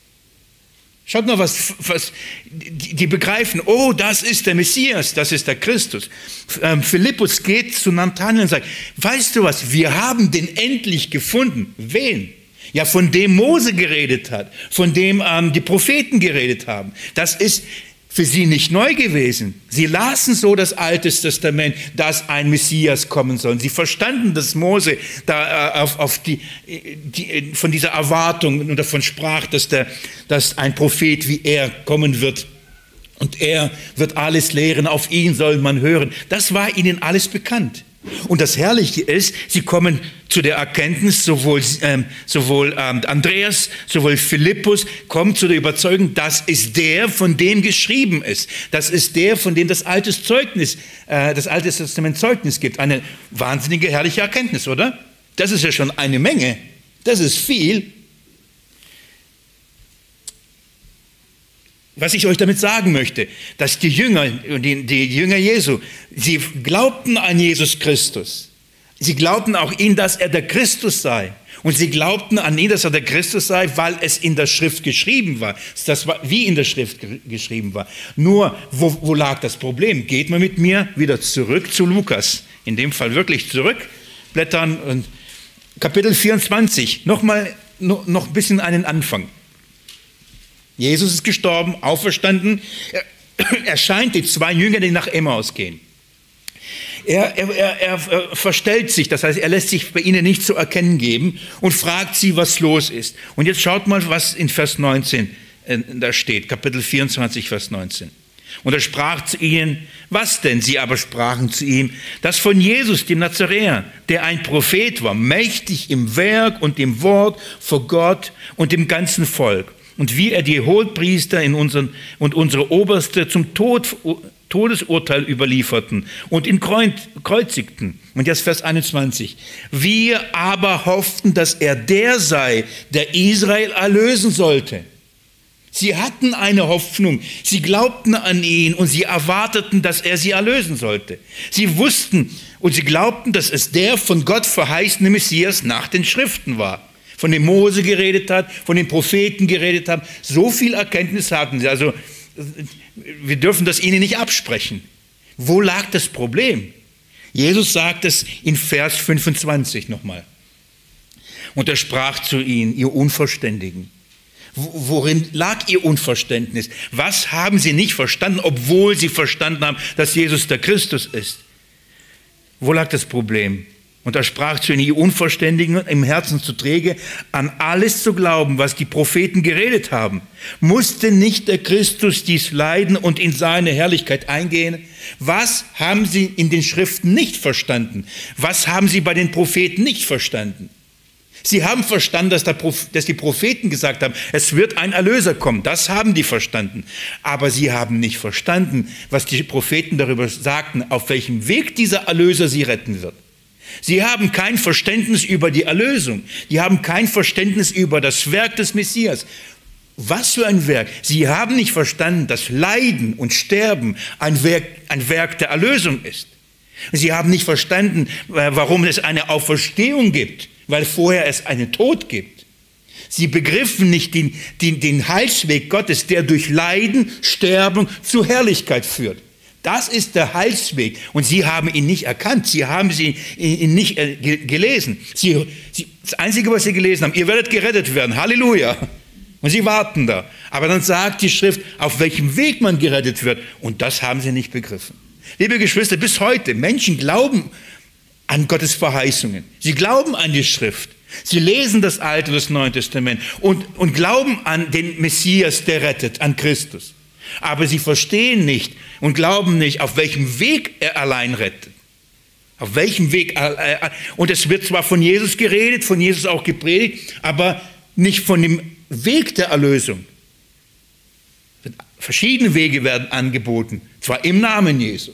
Speaker 1: Schaut mal, was, was die, die begreifen: Oh, das ist der Messias, das ist der Christus. Ähm, Philippus geht zu Nathanael und sagt: Weißt du was, wir haben den endlich gefunden. Wen? Ja, von dem Mose geredet hat, von dem ähm, die Propheten geredet haben. Das ist für sie nicht neu gewesen. Sie lasen so das Alte Testament, dass ein Messias kommen soll. Sie verstanden, dass Mose da äh, auf, auf die, die, von dieser Erwartung und davon sprach, dass, der, dass ein Prophet wie er kommen wird Und er wird alles lehren, auf ihn soll man hören. Das war ihnen alles bekannt. Und das Herrliche ist, sie kommen zu der Erkenntnis, sowohl, ähm, sowohl ähm, Andreas, sowohl Philippus, kommen zu der Überzeugung, das ist der, von dem geschrieben ist. Das ist der, von dem das Alte Zeugnis, äh, das Alte Testament Zeugnis gibt. Eine wahnsinnige, herrliche Erkenntnis, oder? Das ist ja schon eine Menge. Das ist viel. Was ich euch damit sagen möchte, dass die Jünger, die, die Jünger Jesu, sie glaubten an Jesus Christus. Sie glaubten auch ihn, dass er der Christus sei. Und sie glaubten an ihn, dass er der Christus sei, weil es in der Schrift geschrieben war. Das war wie in der Schrift ge- geschrieben war. Nur, wo, wo lag das Problem? Geht mal mit mir wieder zurück zu Lukas. In dem Fall wirklich zurück. Blättern und Kapitel vierundzwanzig. Nochmal, noch, noch ein bisschen an den Anfang. Jesus ist gestorben, auferstanden. Er erscheint die zwei Jünger, die nach Emmaus gehen. Er, er, er, er verstellt sich, das heißt, er lässt sich bei ihnen nicht zu erkennen geben und fragt sie, was los ist. Und jetzt schaut mal, was in Vers neunzehn äh, da steht, Kapitel vierundzwanzig, Vers neunzehn. Und er sprach zu ihnen, was denn? Sie aber sprachen zu ihm, dass von Jesus, dem Nazaräer, der ein Prophet war, mächtig im Werk und im Wort vor Gott und dem ganzen Volk. Und wie er die Hohepriester in unseren, und unsere Oberste zum Tod, Todesurteil überlieferten und ihn kreuzigten. Und jetzt Vers einundzwanzig. Wir aber hofften, dass er der sei, der Israel erlösen sollte. Sie hatten eine Hoffnung, sie glaubten an ihn und sie erwarteten, dass er sie erlösen sollte. Sie wussten und sie glaubten, dass es der von Gott verheißene Messias nach den Schriften war. Von dem Mose geredet hat, von den Propheten geredet hat. So viel Erkenntnis hatten sie. Also wir dürfen das ihnen nicht absprechen. Wo lag das Problem? Jesus sagt es in Vers fünfundzwanzig nochmal. Und er sprach zu ihnen, ihr Unverständigen. Worin lag ihr Unverständnis? Was haben sie nicht verstanden, obwohl sie verstanden haben, dass Jesus der Christus ist? Wo lag das Problem? Und er sprach zu ihnen, ihr Unverständigen, im Herzen zu träge, an alles zu glauben, was die Propheten geredet haben. Musste nicht der Christus dies leiden und in seine Herrlichkeit eingehen? Was haben sie in den Schriften nicht verstanden? Was haben sie bei den Propheten nicht verstanden? Sie haben verstanden, dass, der Proph- dass die Propheten gesagt haben, es wird ein Erlöser kommen. Das haben die verstanden. Aber sie haben nicht verstanden, was die Propheten darüber sagten, auf welchem Weg dieser Erlöser sie retten wird. Sie haben kein Verständnis über die Erlösung. Die haben kein Verständnis über das Werk des Messias. Was für ein Werk? Sie haben nicht verstanden, dass Leiden und Sterben ein Werk, ein Werk der Erlösung ist. Sie haben nicht verstanden, warum es eine Auferstehung gibt, weil vorher es einen Tod gibt. Sie begriffen nicht den, den, den Heilsweg Gottes, der durch Leiden, Sterben zur Herrlichkeit führt. Das ist der Heilsweg. Und sie haben ihn nicht erkannt. Sie haben sie, ihn nicht äh, gelesen. Sie, sie, das Einzige, was sie gelesen haben, ihr werdet gerettet werden. Halleluja. Und sie warten da. Aber dann sagt die Schrift, auf welchem Weg man gerettet wird. Und das haben sie nicht begriffen. Liebe Geschwister, bis heute, Menschen glauben an Gottes Verheißungen. Sie glauben an die Schrift. Sie lesen das Alte und das Neue Testament und, und glauben an den Messias, der rettet, an Christus. Aber sie verstehen nicht und glauben nicht, auf welchem Weg er allein rettet. Auf welchem Weg. Und es wird zwar von Jesus geredet, von Jesus auch gepredigt, aber nicht von dem Weg der Erlösung. Verschiedene Wege werden angeboten, zwar im Namen Jesu.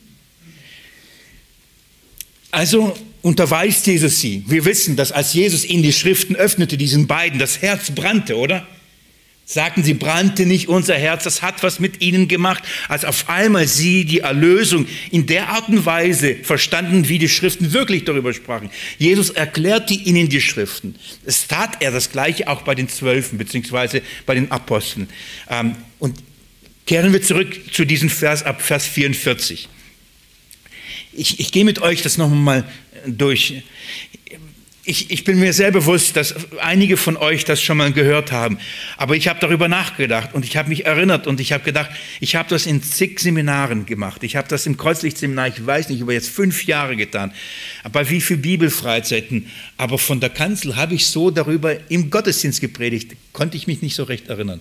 Speaker 1: Also unterweist Jesus sie. Wir wissen, dass als Jesus ihnen die Schriften öffnete, diesen beiden, das Herz brannte, oder? Sagten sie, brannte nicht unser Herz, das hat was mit ihnen gemacht, als auf einmal sie die Erlösung in der Art und Weise verstanden, wie die Schriften wirklich darüber sprachen. Jesus erklärte ihnen die Schriften. Es tat er das Gleiche auch bei den Zwölfen, beziehungsweise bei den Aposteln. Und kehren wir zurück zu diesem Vers ab Vers vierundvierzig. Ich, ich gehe mit euch das nochmal durch. Ich, ich bin mir sehr bewusst, dass einige von euch das schon mal gehört haben. Aber ich habe darüber nachgedacht und ich habe mich erinnert und ich habe gedacht, ich habe das in zig Seminaren gemacht. Ich habe das im Kreuzlichtseminar, ich weiß nicht, über jetzt fünf Jahre getan. Aber wie viele Bibelfreizeiten. Aber von der Kanzel habe ich so darüber im Gottesdienst gepredigt, konnte ich mich nicht so recht erinnern.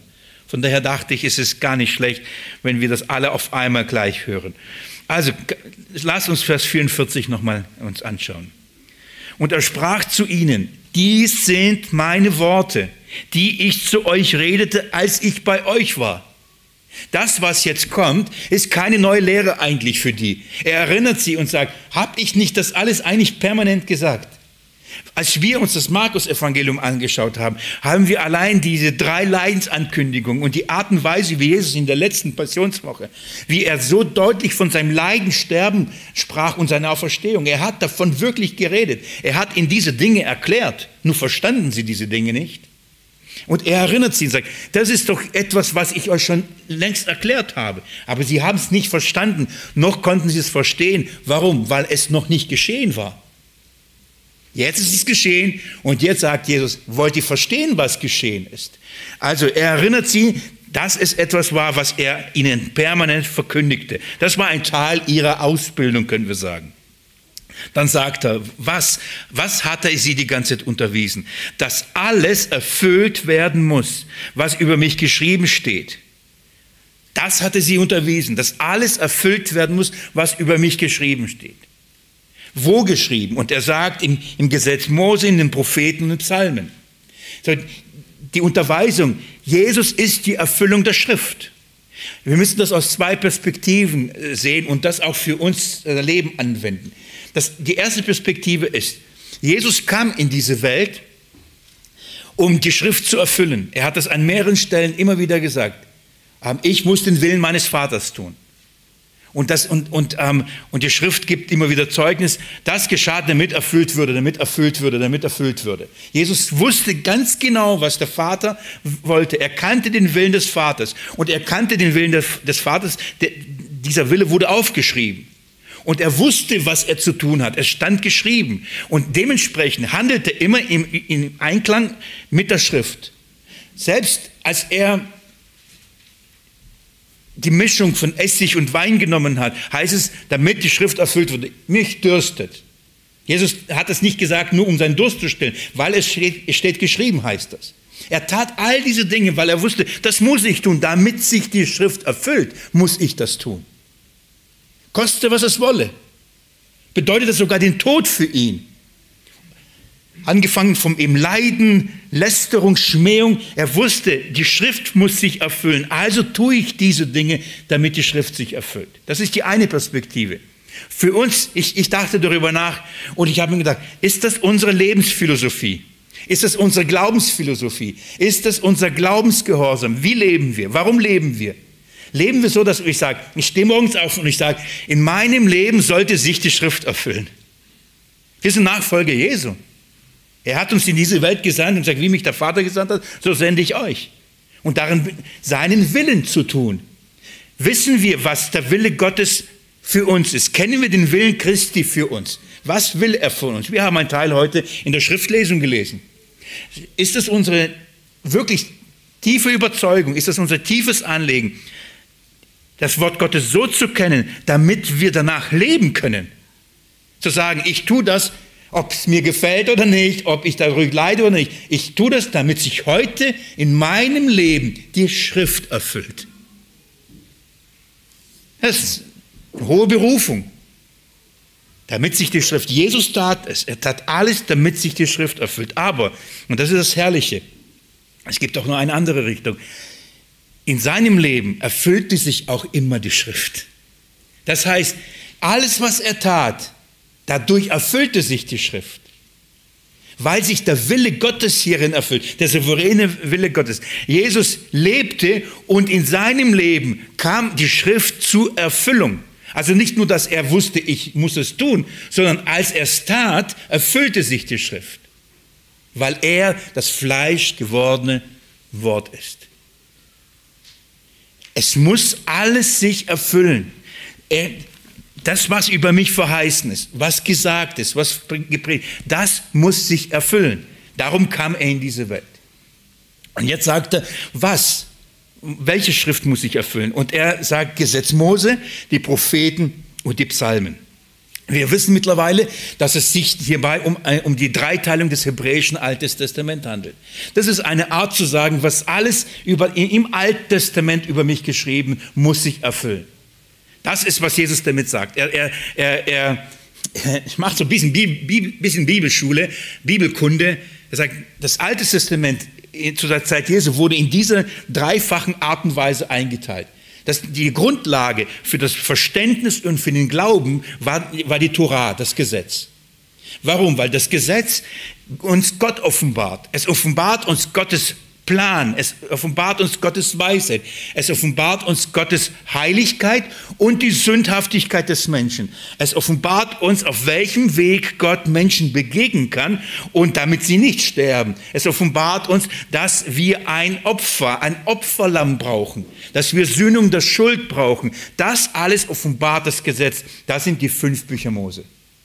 Speaker 1: Von daher dachte ich, es ist gar nicht schlecht, wenn wir das alle auf einmal gleich hören. Also, lasst uns Vers vierundvierzig nochmal uns anschauen. Und er sprach zu ihnen: Dies sind meine Worte, die ich zu euch redete, als ich bei euch war. Das, was jetzt kommt, ist keine neue Lehre eigentlich für die. Er erinnert sie und sagt: Hab ich nicht das alles eigentlich permanent gesagt? Als wir uns das Markus-Evangelium angeschaut haben, haben wir allein diese drei Leidensankündigungen und die Art und Weise, wie Jesus in der letzten Passionswoche, wie er so deutlich von seinem Leiden, Sterben sprach und seiner Auferstehung. Er hat davon wirklich geredet. Er hat ihnen diese Dinge erklärt. Nur verstanden sie diese Dinge nicht. Und er erinnert sie und sagt: Das ist doch etwas, was ich euch schon längst erklärt habe. Aber sie haben es nicht verstanden, noch konnten sie es verstehen. Warum? Weil es noch nicht geschehen war. Jetzt ist es geschehen und jetzt sagt Jesus: Wollt ihr verstehen, was geschehen ist? Also er erinnert sie, dass es etwas war, was er ihnen permanent verkündigte. Das war ein Teil ihrer Ausbildung, können wir sagen. Dann sagt er, was, was hat er sie die ganze Zeit unterwiesen? Dass alles erfüllt werden muss, was über mich geschrieben steht. Das hatte sie unterwiesen, dass alles erfüllt werden muss, was über mich geschrieben steht. Wo geschrieben? Und er sagt im, im Gesetz Mose, in den Propheten und den Psalmen. So, die Unterweisung, Jesus ist die Erfüllung der Schrift. Wir müssen das aus zwei Perspektiven sehen und das auch für uns Leben anwenden. Das, die erste Perspektive ist, Jesus kam in diese Welt, um die Schrift zu erfüllen. Er hat das an mehreren Stellen immer wieder gesagt. Ich muss den Willen meines Vaters tun. Und, das, und, und, ähm, und die Schrift gibt immer wieder Zeugnis, das geschah, damit erfüllt würde, damit erfüllt würde, damit erfüllt würde. Jesus wusste ganz genau, was der Vater wollte. Er kannte den Willen des Vaters und er kannte den Willen des, des Vaters. Der, dieser Wille wurde aufgeschrieben. Und er wusste, was er zu tun hat. Es stand geschrieben. Und dementsprechend handelte er immer im, im Einklang mit der Schrift. Selbst als er die Mischung von Essig und Wein genommen hat, heißt es, damit die Schrift erfüllt wurde: Mich dürstet. Jesus hat es nicht gesagt, nur um seinen Durst zu stillen, weil es steht, es steht geschrieben, heißt das. Er tat all diese Dinge, weil er wusste, das muss ich tun, damit sich die Schrift erfüllt, muss ich das tun. Koste, was es wolle. Bedeutet das sogar den Tod für ihn. Angefangen vom eben Leiden, Lästerung, Schmähung. Er wusste, die Schrift muss sich erfüllen. Also tue ich diese Dinge, damit die Schrift sich erfüllt. Das ist die eine Perspektive. Für uns, ich, ich dachte darüber nach und ich habe mir gedacht, ist das unsere Lebensphilosophie? Ist das unsere Glaubensphilosophie? Ist das unser Glaubensgehorsam? Wie leben wir? Warum leben wir? Leben wir so, dass ich sage, ich stehe morgens auf und ich sage, in meinem Leben sollte sich die Schrift erfüllen. Wir sind Nachfolger Jesu. Er hat uns in diese Welt gesandt und sagt, wie mich der Vater gesandt hat, so sende ich euch. Und darin seinen Willen zu tun. Wissen wir, was der Wille Gottes für uns ist? Kennen wir den Willen Christi für uns? Was will er von uns? Wir haben einen Teil heute in der Schriftlesung gelesen. Ist das unsere wirklich tiefe Überzeugung? Ist das unser tiefes Anliegen, das Wort Gottes so zu kennen, damit wir danach leben können? Zu sagen, ich tue das, ob es mir gefällt oder nicht, ob ich darüber leide oder nicht. Ich tue das, damit sich heute in meinem Leben die Schrift erfüllt. Das ist eine hohe Berufung. Damit sich die Schrift, Jesus tat es, er tat alles, damit sich die Schrift erfüllt. Aber, und das ist das Herrliche, es gibt auch noch eine andere Richtung, in seinem Leben erfüllte sich auch immer die Schrift. Das heißt, alles, was er tat, dadurch erfüllte sich die Schrift, weil sich der Wille Gottes hierin erfüllt, der souveräne Wille Gottes. Jesus lebte und in seinem Leben kam die Schrift zur Erfüllung. Also nicht nur, dass er wusste, ich muss es tun, sondern als er es tat, erfüllte sich die Schrift, weil er das Fleisch gewordene Wort ist. Es muss alles sich erfüllen. Er, Das, was über mich verheißen ist, was gesagt ist, was gepredigt, das muss sich erfüllen. Darum kam er in diese Welt. Und jetzt sagt er, was? Welche Schrift muss sich erfüllen? Und er sagt Gesetz Mose, die Propheten und die Psalmen. Wir wissen mittlerweile, dass es sich hierbei um, um die Dreiteilung des hebräischen Altes Testaments handelt. Das ist eine Art zu sagen, was alles über, im Alten Testament über mich geschrieben, muss sich erfüllen. Das ist, was Jesus damit sagt. Er, er, er, er, er macht so ein bisschen, Bibel, bisschen Bibelschule, Bibelkunde. Er sagt, das Alte Testament zu der Zeit Jesu wurde in dieser dreifachen Art und Weise eingeteilt. Das, die Grundlage für das Verständnis und für den Glauben war, war die Tora, das Gesetz. Warum? Weil das Gesetz uns Gott offenbart. Es offenbart uns Gottes Plan. Es offenbart uns Gottes Weisheit. Es offenbart uns Gottes Heiligkeit und die Sündhaftigkeit des Menschen. Es offenbart uns, auf welchem Weg Gott Menschen begegnen kann und damit sie nicht sterben. Es offenbart uns, dass wir ein Opfer, ein Opferlamm brauchen, dass wir Sühnung der Schuld brauchen. Das alles offenbart das Gesetz. Das sind die fünf Bücher Mose.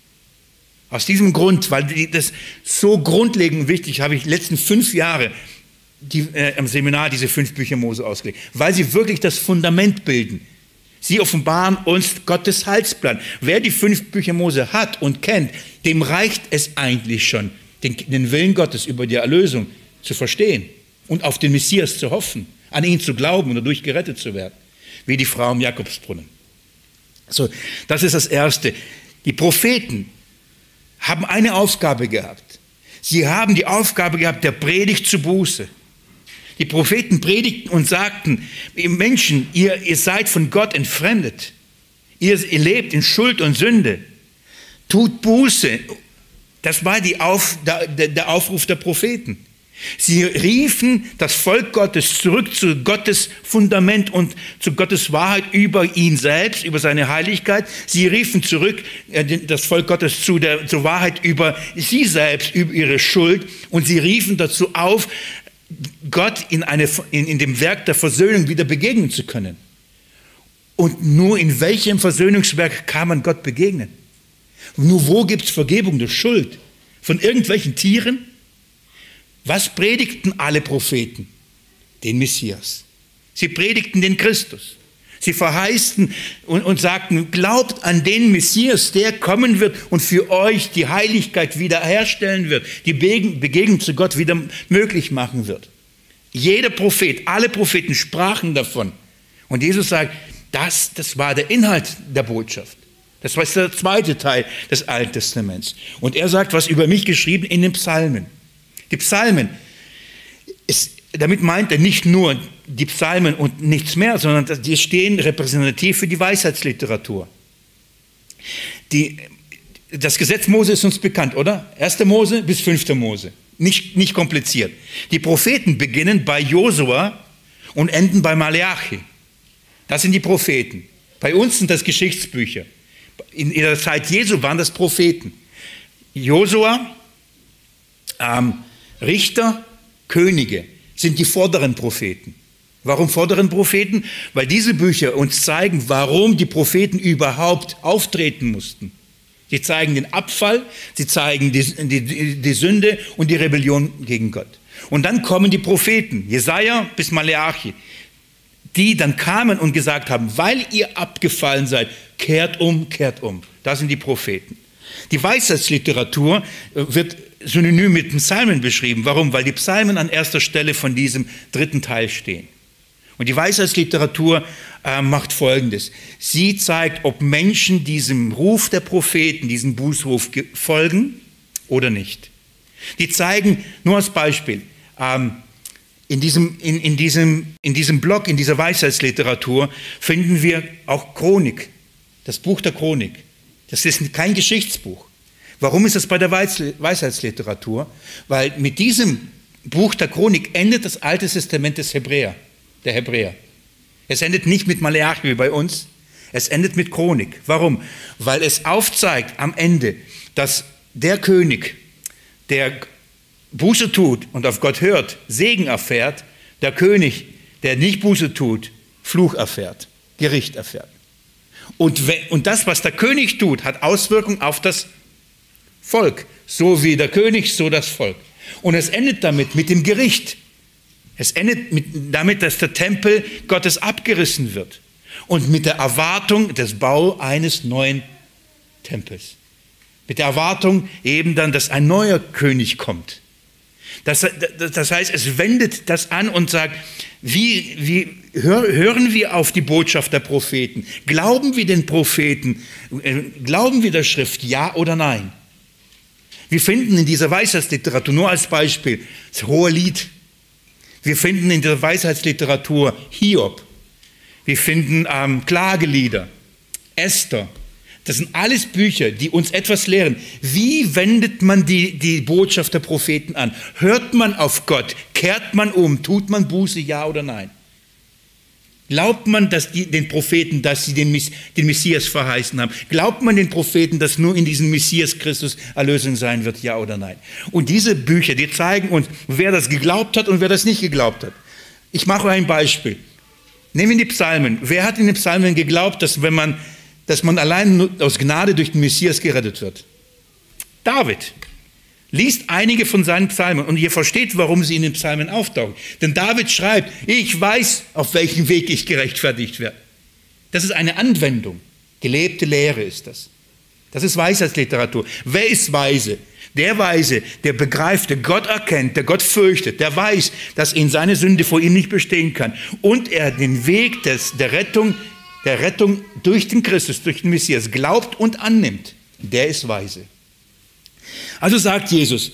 Speaker 1: Aus diesem Grund, weil das so grundlegend wichtig, habe ich die letzten fünf Jahre Die, äh, im Seminar diese fünf Bücher Mose ausgelegt, weil sie wirklich das Fundament bilden. Sie offenbaren uns Gottes Heilsplan. Wer die fünf Bücher Mose hat und kennt, dem reicht es eigentlich schon, den, den Willen Gottes über die Erlösung zu verstehen und auf den Messias zu hoffen, an ihn zu glauben und dadurch gerettet zu werden, wie die Frau im Jakobsbrunnen. So, das ist das Erste. Die Propheten haben eine Aufgabe gehabt. Sie haben die Aufgabe gehabt, der Predigt zu Buße. Die Propheten predigten und sagten, ihr Menschen, ihr, ihr seid von Gott entfremdet. Ihr, ihr lebt in Schuld und Sünde. Tut Buße. Das war die Auf, der, der Aufruf der Propheten. Sie riefen das Volk Gottes zurück zu Gottes Fundament und zu Gottes Wahrheit über ihn selbst, über seine Heiligkeit. Sie riefen zurück das Volk Gottes zu der zur Wahrheit über sie selbst, über ihre Schuld. Und sie riefen dazu auf, Gott in, eine, in, in dem Werk der Versöhnung wieder begegnen zu können. Und nur in welchem Versöhnungswerk kann man Gott begegnen? Nur wo gibt es Vergebung der Schuld? Von irgendwelchen Tieren? Was predigten alle Propheten? Den Messias. Sie predigten den Christus. Sie verheißten und, und sagten, glaubt an den Messias, der kommen wird und für euch die Heiligkeit wiederherstellen wird, die Begegnung zu Gott wieder möglich machen wird. Jeder Prophet, alle Propheten sprachen davon. Und Jesus sagt, das, das war der Inhalt der Botschaft. Das war der zweite Teil des Alten Testaments. Und er sagt, was über mich geschrieben in den Psalmen. Die Psalmen, ist, damit meint er nicht nur die Psalmen und nichts mehr, sondern die stehen repräsentativ für die Weisheitsliteratur. Die, das Gesetz Mose ist uns bekannt, oder? erster Mose bis fünfter Mose. Nicht, nicht kompliziert. Die Propheten beginnen bei Josua und enden bei Maleachi. Das sind die Propheten. Bei uns sind das Geschichtsbücher. In, in der Zeit Jesu waren das Propheten. Josua, ähm, Richter, Könige sind die vorderen Propheten. Warum vorderen Propheten? Weil diese Bücher uns zeigen, warum die Propheten überhaupt auftreten mussten. Sie zeigen den Abfall, sie zeigen die, die, die Sünde und die Rebellion gegen Gott. Und dann kommen die Propheten, Jesaja bis Maleachi, die dann kamen und gesagt haben, weil ihr abgefallen seid, kehrt um, kehrt um. Das sind die Propheten. Die Weisheitsliteratur wird synonym mit den Psalmen beschrieben. Warum? Weil die Psalmen an erster Stelle von diesem dritten Teil stehen. Und die Weisheitsliteratur äh, macht Folgendes. Sie zeigt, ob Menschen diesem Ruf der Propheten, diesem Bußruf folgen oder nicht. Die zeigen, nur als Beispiel, ähm, in, diesem, in, in, diesem, in diesem Blog, in dieser Weisheitsliteratur finden wir auch Chronik, das Buch der Chronik. Das ist kein Geschichtsbuch. Warum ist das bei der Weisheitsliteratur? Weil mit diesem Buch der Chronik endet das Alte Testament des Hebräer, der Hebräer. Es endet nicht mit Maleachi wie bei uns, es endet mit Chronik. Warum? Weil es aufzeigt am Ende, dass der König, der Buße tut und auf Gott hört, Segen erfährt, der König, der nicht Buße tut, Fluch erfährt, Gericht erfährt. Und, wenn, und das, was der König tut, hat Auswirkungen auf das Volk. So wie der König, so das Volk. Und es endet damit, mit dem Gericht. Es endet mit, damit, dass der Tempel Gottes abgerissen wird. Und mit der Erwartung des Bau eines neuen Tempels. Mit der Erwartung eben dann, dass ein neuer König kommt. Das, das heißt, es wendet das an und sagt, wie, wie hören wir auf die Botschaft der Propheten? Glauben wir den Propheten? Glauben wir der Schrift, ja oder nein? Wir finden in dieser Weisheitsliteratur, nur als Beispiel, das Hohelied. Wir finden in der Weisheitsliteratur Hiob. Wir finden ähm, Klagelieder, Esther. Das sind alles Bücher, die uns etwas lehren. Wie wendet man die, die Botschaft der Propheten an? Hört man auf Gott? Kehrt man um? Tut man Buße, ja oder nein? Glaubt man dass die, den Propheten, dass sie den, den Messias verheißen haben? Glaubt man den Propheten, dass nur in diesem Messias Christus Erlösung sein wird, ja oder nein? Und diese Bücher, die zeigen uns, wer das geglaubt hat und wer das nicht geglaubt hat. Ich mache ein Beispiel. Nehmen wir die Psalmen. Wer hat in den Psalmen geglaubt, dass wenn man dass man allein aus Gnade durch den Messias gerettet wird? David. Liest einige von seinen Psalmen und ihr versteht, warum sie in den Psalmen auftauchen. Denn David schreibt, ich weiß, auf welchem Weg ich gerechtfertigt werde. Das ist eine Anwendung. Gelebte Lehre ist das. Das ist Weisheitsliteratur. Wer ist weise? Der Weise, der begreift, der Gott erkennt, der Gott fürchtet, der weiß, dass ihn seine Sünde vor ihm nicht bestehen kann und er den Weg des, der Rettung der Rettung durch den Christus, durch den Messias glaubt und annimmt, der ist weise. Also sagt Jesus,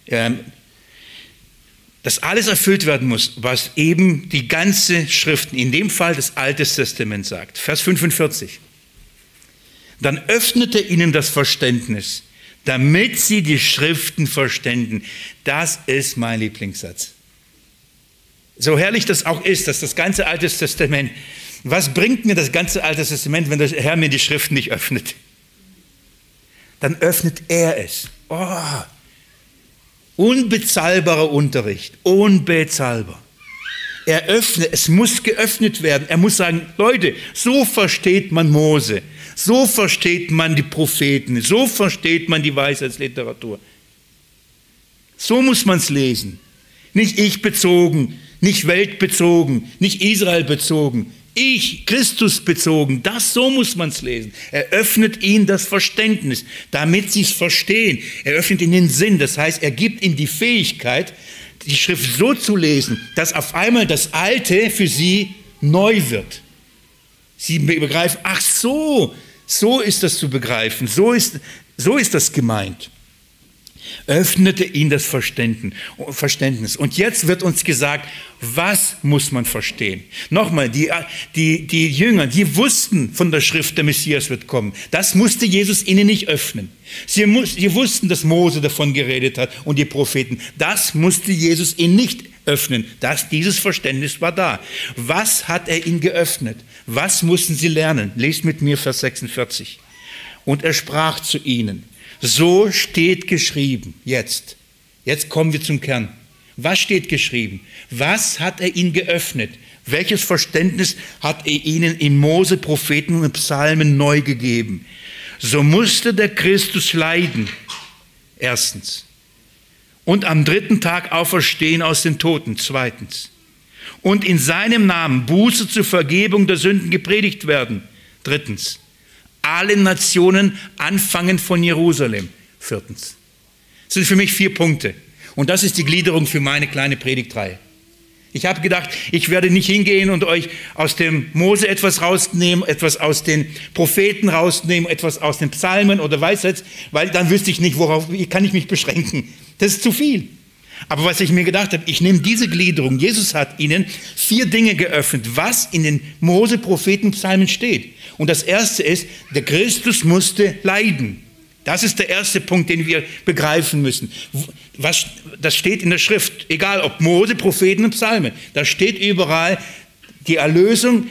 Speaker 1: dass alles erfüllt werden muss, was eben die ganze Schriften, in dem Fall das Alte Testament sagt. Vers fünfundvierzig. Dann öffnete ihnen das Verständnis, damit sie die Schriften verständen. Das ist mein Lieblingssatz. So herrlich das auch ist, dass das ganze Alte Testament, was bringt mir das ganze Alte Testament, wenn der Herr mir die Schriften nicht öffnet? Dann öffnet er es. Oh, unbezahlbarer Unterricht, unbezahlbar. Er öffnet, es muss geöffnet werden. Er muss sagen, Leute, so versteht man Mose, so versteht man die Propheten, so versteht man die Weisheitsliteratur. So muss man es lesen. Nicht ich bezogen, nicht weltbezogen, nicht Israel bezogen. Ich, Christus bezogen, das, so muss man es lesen. Er öffnet ihnen das Verständnis, damit sie es verstehen. Er öffnet ihnen den Sinn, das heißt, er gibt ihnen die Fähigkeit, die Schrift so zu lesen, dass auf einmal das Alte für sie neu wird. Sie begreifen, ach so, so ist das zu begreifen, so ist, so ist das gemeint. Öffnete ihnen das Verständnis. Und jetzt wird uns gesagt, was muss man verstehen? Nochmal, die, die, die Jünger, die wussten von der Schrift, der Messias wird kommen. Das musste Jesus ihnen nicht öffnen. Sie, muss, sie wussten, dass Mose davon geredet hat und die Propheten. Das musste Jesus ihnen nicht öffnen. Das, dieses Verständnis war da. Was hat er ihnen geöffnet? Was mussten sie lernen? Lest mit mir Vers sechsundvierzig. Und er sprach zu ihnen, so steht geschrieben, jetzt. Jetzt kommen wir zum Kern. Was steht geschrieben? Was hat er ihnen geöffnet? Welches Verständnis hat er ihnen in Mose, Propheten und Psalmen neu gegeben? So musste der Christus leiden, erstens. Und am dritten Tag auferstehen aus den Toten, zweitens. Und in seinem Namen Buße zur Vergebung der Sünden gepredigt werden, drittens. Alle Nationen anfangen von Jerusalem. Viertens. Das sind für mich vier Punkte. Und das ist die Gliederung für meine kleine Predigtreihe. Ich habe gedacht, ich werde nicht hingehen und euch aus dem Mose etwas rausnehmen, etwas aus den Propheten rausnehmen, etwas aus den Psalmen oder Weisheits, weil dann wüsste ich nicht, worauf kann ich mich beschränken. Das ist zu viel. Aber was ich mir gedacht habe, ich nehme diese Gliederung. Jesus hat ihnen vier Dinge geöffnet, was in den Mose, Propheten, Psalmen steht. Und das erste ist, der Christus musste leiden. Das ist der erste Punkt, den wir begreifen müssen. Was, das steht in der Schrift, egal ob Mose, Propheten und Psalmen. Da steht überall die Erlösung.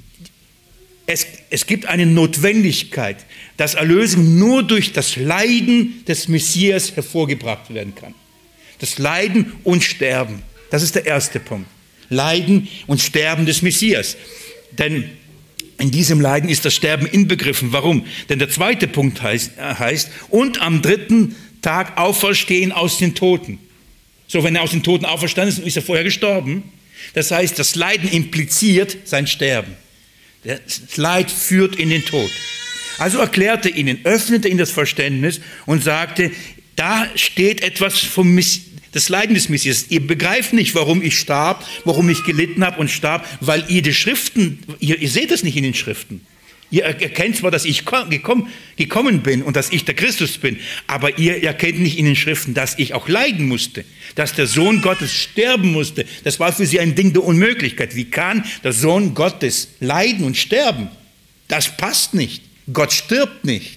Speaker 1: Es, es gibt eine Notwendigkeit, dass Erlösung nur durch das Leiden des Messias hervorgebracht werden kann. Das Leiden und Sterben, das ist der erste Punkt. Leiden und Sterben des Messias. Denn in diesem Leiden ist das Sterben inbegriffen. Warum? Denn der zweite Punkt heißt, heißt, und am dritten Tag auferstehen aus den Toten. So, wenn er aus den Toten auferstanden ist, ist er vorher gestorben. Das heißt, das Leiden impliziert sein Sterben. Das Leid führt in den Tod. Also erklärte ihnen, öffnete ihnen das Verständnis und sagte, da steht etwas vom Miss- das Leiden des Messias. Ihr begreift nicht, warum ich starb, warum ich gelitten habe und starb, weil ihr die Schriften, ihr, ihr seht es nicht in den Schriften. Ihr erkennt zwar, dass ich gekommen, gekommen bin und dass ich der Christus bin, aber ihr erkennt nicht in den Schriften, dass ich auch leiden musste, dass der Sohn Gottes sterben musste. Das war für sie ein Ding der Unmöglichkeit. Wie kann der Sohn Gottes leiden und sterben? Das passt nicht. Gott stirbt nicht.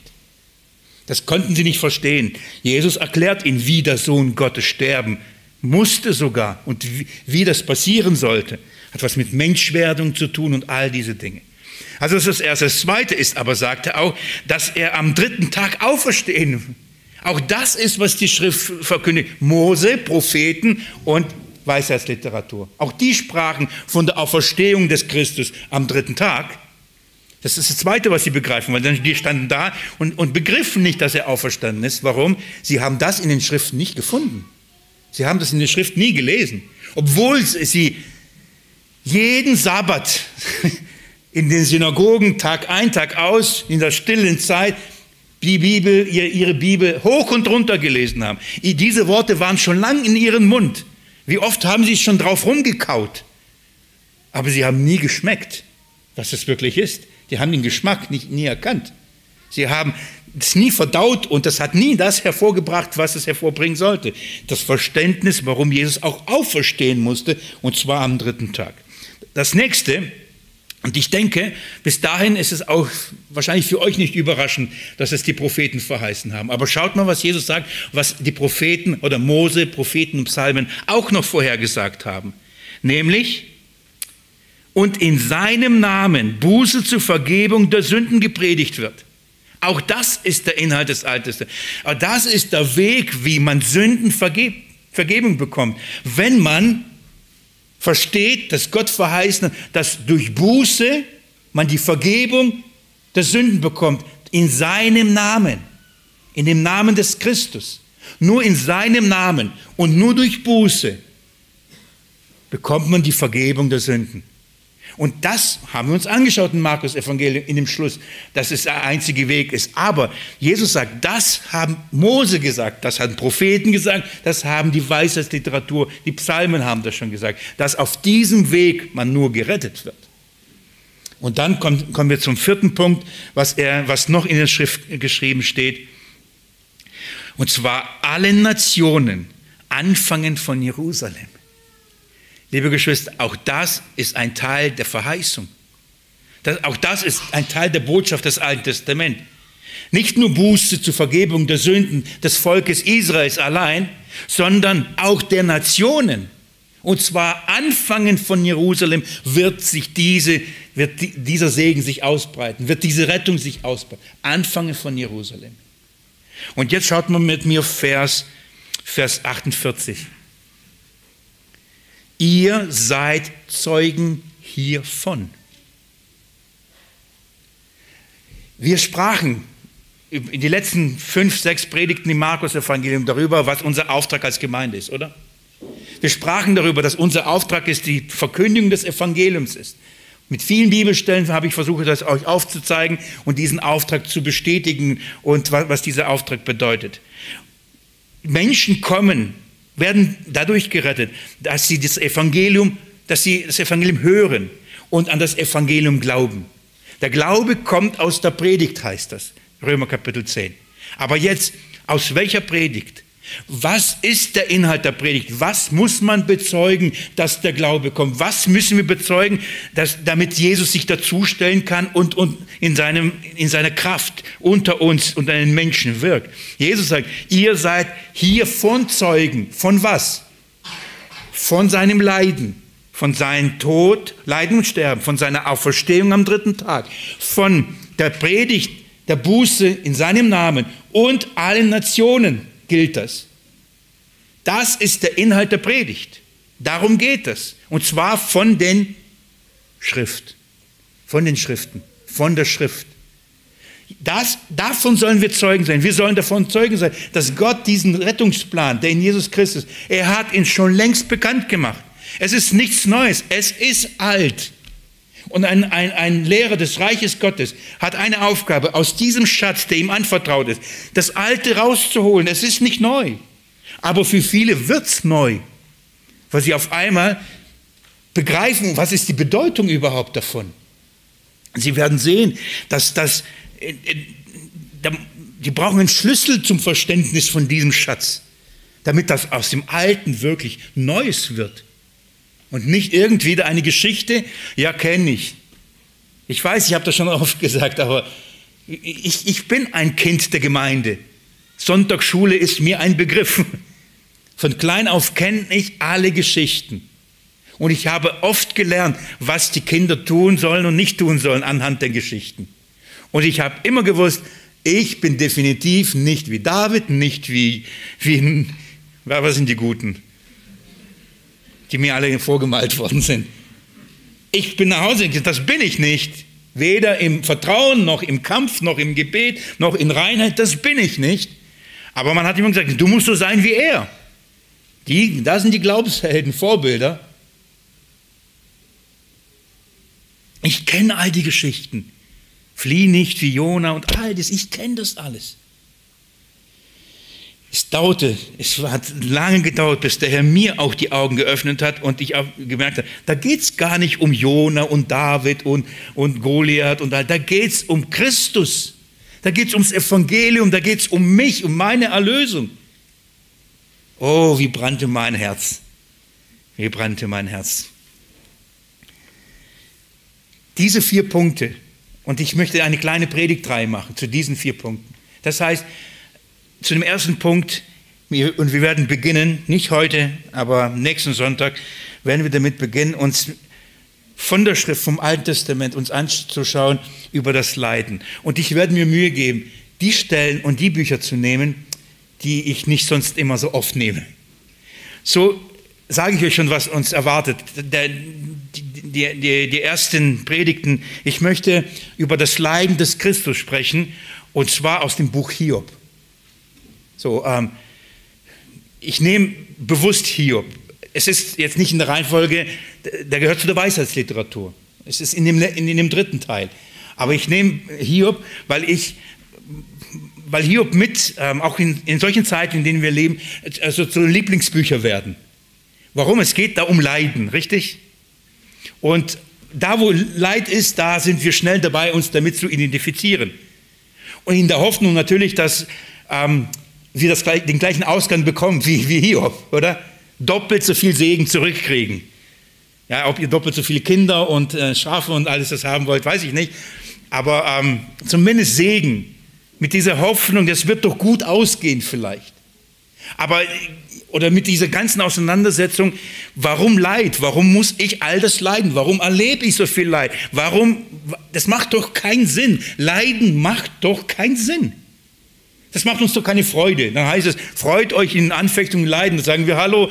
Speaker 1: Das konnten sie nicht verstehen. Jesus erklärt ihnen, wie der Sohn Gottes sterben musste sogar und wie, wie das passieren sollte. Hat was mit Menschwerdung zu tun und all diese Dinge. Also das ist das Erste. Das Zweite ist aber, sagt er auch, dass er am dritten Tag auferstehen. Auch das ist, was die Schrift verkündigt. Mose, Propheten und Weisheitsliteratur. Auch die sprachen von der Auferstehung des Christus am dritten Tag. Das ist das Zweite, was sie begreifen, weil die standen da und, und begriffen nicht, dass er auferstanden ist. Warum? Sie haben das in den Schriften nicht gefunden. Sie haben das in den Schriften nie gelesen. Obwohl sie jeden Sabbat in den Synagogen Tag ein, Tag aus, in der stillen Zeit, die Bibel, ihre Bibel hoch und runter gelesen haben. Diese Worte waren schon lang in ihrem Mund. Wie oft haben sie schon drauf rumgekaut. Aber sie haben nie geschmeckt, was es wirklich ist. Die haben den Geschmack nicht, nie erkannt. Sie haben es nie verdaut und das hat nie das hervorgebracht, was es hervorbringen sollte. Das Verständnis, warum Jesus auch auferstehen musste, und zwar am dritten Tag. Das Nächste, und ich denke, bis dahin ist es auch wahrscheinlich für euch nicht überraschend, dass es die Propheten verheißen haben. Aber schaut mal, was Jesus sagt, was die Propheten oder Mose, Propheten und Psalmen auch noch vorhergesagt haben. Nämlich, und in seinem Namen Buße zur Vergebung der Sünden gepredigt wird. Auch das ist der Inhalt des Alten Testaments. Aber das ist der Weg, wie man Sünden vergeb, Vergebung bekommt. Wenn man versteht, dass Gott verheißen hat, dass durch Buße man die Vergebung der Sünden bekommt. In seinem Namen. In dem Namen des Christus. Nur in seinem Namen und nur durch Buße bekommt man die Vergebung der Sünden. Und das haben wir uns angeschaut im Markus-Evangelium in dem Schluss, dass es der einzige Weg ist. Aber Jesus sagt, das haben Mose gesagt, das haben Propheten gesagt, das haben die Weisheitsliteratur, die Psalmen haben das schon gesagt, dass auf diesem Weg man nur gerettet wird. Und dann kommt, kommen wir zum vierten Punkt, was, er, was noch in der Schrift geschrieben steht. Und zwar allen Nationen, anfangen von Jerusalem. Liebe Geschwister, auch das ist ein Teil der Verheißung. Das, auch das ist ein Teil der Botschaft des Alten Testaments. Nicht nur Buße zur Vergebung der Sünden des Volkes Israels allein, sondern auch der Nationen. Und zwar anfangen von Jerusalem wird sich diese, wird die, dieser Segen sich ausbreiten, wird diese Rettung sich ausbreiten. Anfangen von Jerusalem. Und jetzt schaut mal mit mir auf Vers, Vers achtundvierzig. Ihr seid Zeugen hiervon. Wir sprachen in die letzten fünf, sechs Predigten im Markus-Evangelium darüber, was unser Auftrag als Gemeinde ist, oder? Wir sprachen darüber, dass unser Auftrag ist, die Verkündigung des Evangeliums ist. Mit vielen Bibelstellen habe ich versucht, das euch aufzuzeigen und diesen Auftrag zu bestätigen und was dieser Auftrag bedeutet. Menschen kommen, werden dadurch gerettet, dass sie das Evangelium, dass sie das Evangelium hören und an das Evangelium glauben. Der Glaube kommt aus der Predigt, heißt das, Römer Kapitel zehn. Aber jetzt, aus welcher Predigt? Was ist der Inhalt der Predigt? Was muss man bezeugen, dass der Glaube kommt? Was müssen wir bezeugen, dass, damit Jesus sich dazustellen kann und, und in, seinem, in seiner Kraft unter uns und den Menschen wirkt? Jesus sagt, ihr seid hiervon Zeugen. Von was? Von seinem Leiden, von seinem Tod, Leiden und Sterben, von seiner Auferstehung am dritten Tag, von der Predigt, der Buße in seinem Namen und allen Nationen gilt das. Das ist der Inhalt der Predigt. Darum geht es. Und zwar von den Schrift, von den Schriften, von der Schrift. Das, davon sollen wir Zeugen sein. Wir sollen davon Zeugen sein, dass Gott diesen Rettungsplan, der in Jesus Christus, er hat ihn schon längst bekannt gemacht. Es ist nichts Neues. Es ist alt. Und ein, ein, ein Lehrer des Reiches Gottes hat eine Aufgabe, aus diesem Schatz, der ihm anvertraut ist, das Alte rauszuholen. Es ist nicht neu. Aber für viele wird es neu, weil sie auf einmal begreifen, was ist die Bedeutung überhaupt davon. Sie werden sehen, dass das, die brauchen einen Schlüssel zum Verständnis von diesem Schatz, damit das aus dem Alten wirklich Neues wird. Und nicht irgendwie wieder eine Geschichte, ja, kenne ich. Ich weiß, ich habe das schon oft gesagt, aber ich, ich bin ein Kind der Gemeinde. Sonntagsschule ist mir ein Begriff. Von klein auf kenne ich alle Geschichten. Und ich habe oft gelernt, was die Kinder tun sollen und nicht tun sollen anhand der Geschichten. Und ich habe immer gewusst, ich bin definitiv nicht wie David, nicht wie, wie was sind die Guten, die mir alle vorgemalt worden sind. Ich bin nach Hause gegangen, das bin ich nicht. Weder im Vertrauen, noch im Kampf, noch im Gebet, noch in Reinheit, das bin ich nicht. Aber man hat immer gesagt, du musst so sein wie er. Die, da sind die Glaubenshelden, Vorbilder. Ich kenne all die Geschichten. Flieh nicht wie Jona und all das, ich kenne das alles. Es dauerte, es hat lange gedauert, bis der Herr mir auch die Augen geöffnet hat und ich auch gemerkt habe, da geht es gar nicht um Jona und David und, und Goliath und all, da geht es um Christus. Da geht es ums Evangelium, da geht es um mich, um meine Erlösung. Oh, wie brannte mein Herz. Wie brannte mein Herz. Diese vier Punkte, und ich möchte eine kleine Predigtreihe machen zu diesen vier Punkten. Das heißt, zu dem ersten Punkt, und wir werden beginnen, nicht heute, aber nächsten Sonntag, werden wir damit beginnen, uns von der Schrift, vom Alten Testament uns anzuschauen über das Leiden. Und ich werde mir Mühe geben, die Stellen und die Bücher zu nehmen, die ich nicht sonst immer so oft nehme. So sage ich euch schon, was uns erwartet. Der, die, die, die ersten Predigten, ich möchte über das Leiden des Christus sprechen, und zwar aus dem Buch Hiob. So, ähm, ich nehme bewusst Hiob. Es ist jetzt nicht in der Reihenfolge, der gehört zu der Weisheitsliteratur. Es ist in dem, in, in dem dritten Teil. Aber ich nehme Hiob, weil ich, weil Hiob mit, ähm, auch in, in solchen Zeiten, in denen wir leben, also zu Lieblingsbücher werden. Warum? Es geht da um Leiden, richtig? Und da, wo Leid ist, da sind wir schnell dabei, uns damit zu identifizieren. Und in der Hoffnung natürlich, dass ähm, wir das, den gleichen Ausgang bekommen wie, wie Hiob, oder? Doppelt so viel Segen zurückkriegen. Ja, ob ihr doppelt so viele Kinder und äh, Schafe und alles das haben wollt, weiß ich nicht. Aber ähm, zumindest Segen mit dieser Hoffnung, das wird doch gut ausgehen vielleicht. Aber, oder mit dieser ganzen Auseinandersetzung, warum Leid? Warum muss ich all das leiden? Warum erlebe ich so viel Leid? Warum? Das macht doch keinen Sinn. Leiden macht doch keinen Sinn. Das macht uns doch keine Freude. Dann heißt es, freut euch in Anfechtungen, Leiden. Dann sagen wir, hallo.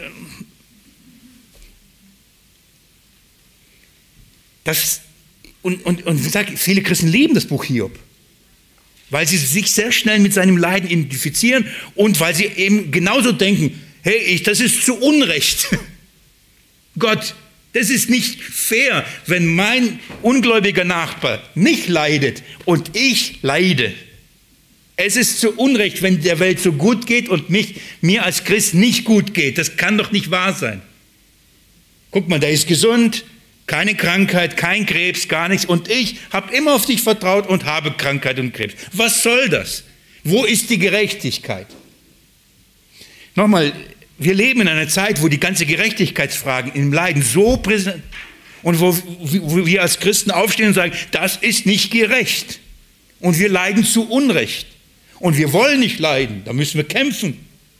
Speaker 1: Das, und, und, und ich sage, viele Christen lieben das Buch Hiob, weil sie sich sehr schnell mit seinem Leiden identifizieren und weil sie eben genauso denken, hey, ich, das ist zu Unrecht. Gott, das ist nicht fair, wenn mein ungläubiger Nachbar nicht leidet und ich leide. Es ist zu Unrecht, wenn der Welt so gut geht und mich, mir als Christ nicht gut geht. Das kann doch nicht wahr sein. Guck mal, der ist gesund, keine Krankheit, kein Krebs, gar nichts. Und ich habe immer auf dich vertraut und habe Krankheit und Krebs. Was soll das? Wo ist die Gerechtigkeit? Nochmal, wir leben in einer Zeit, wo die ganze Gerechtigkeitsfragen im Leiden so präsent sind und wo, wo wir als Christen aufstehen und sagen, das ist nicht gerecht. Und wir leiden zu Unrecht. Und wir wollen nicht leiden, da müssen wir kämpfen.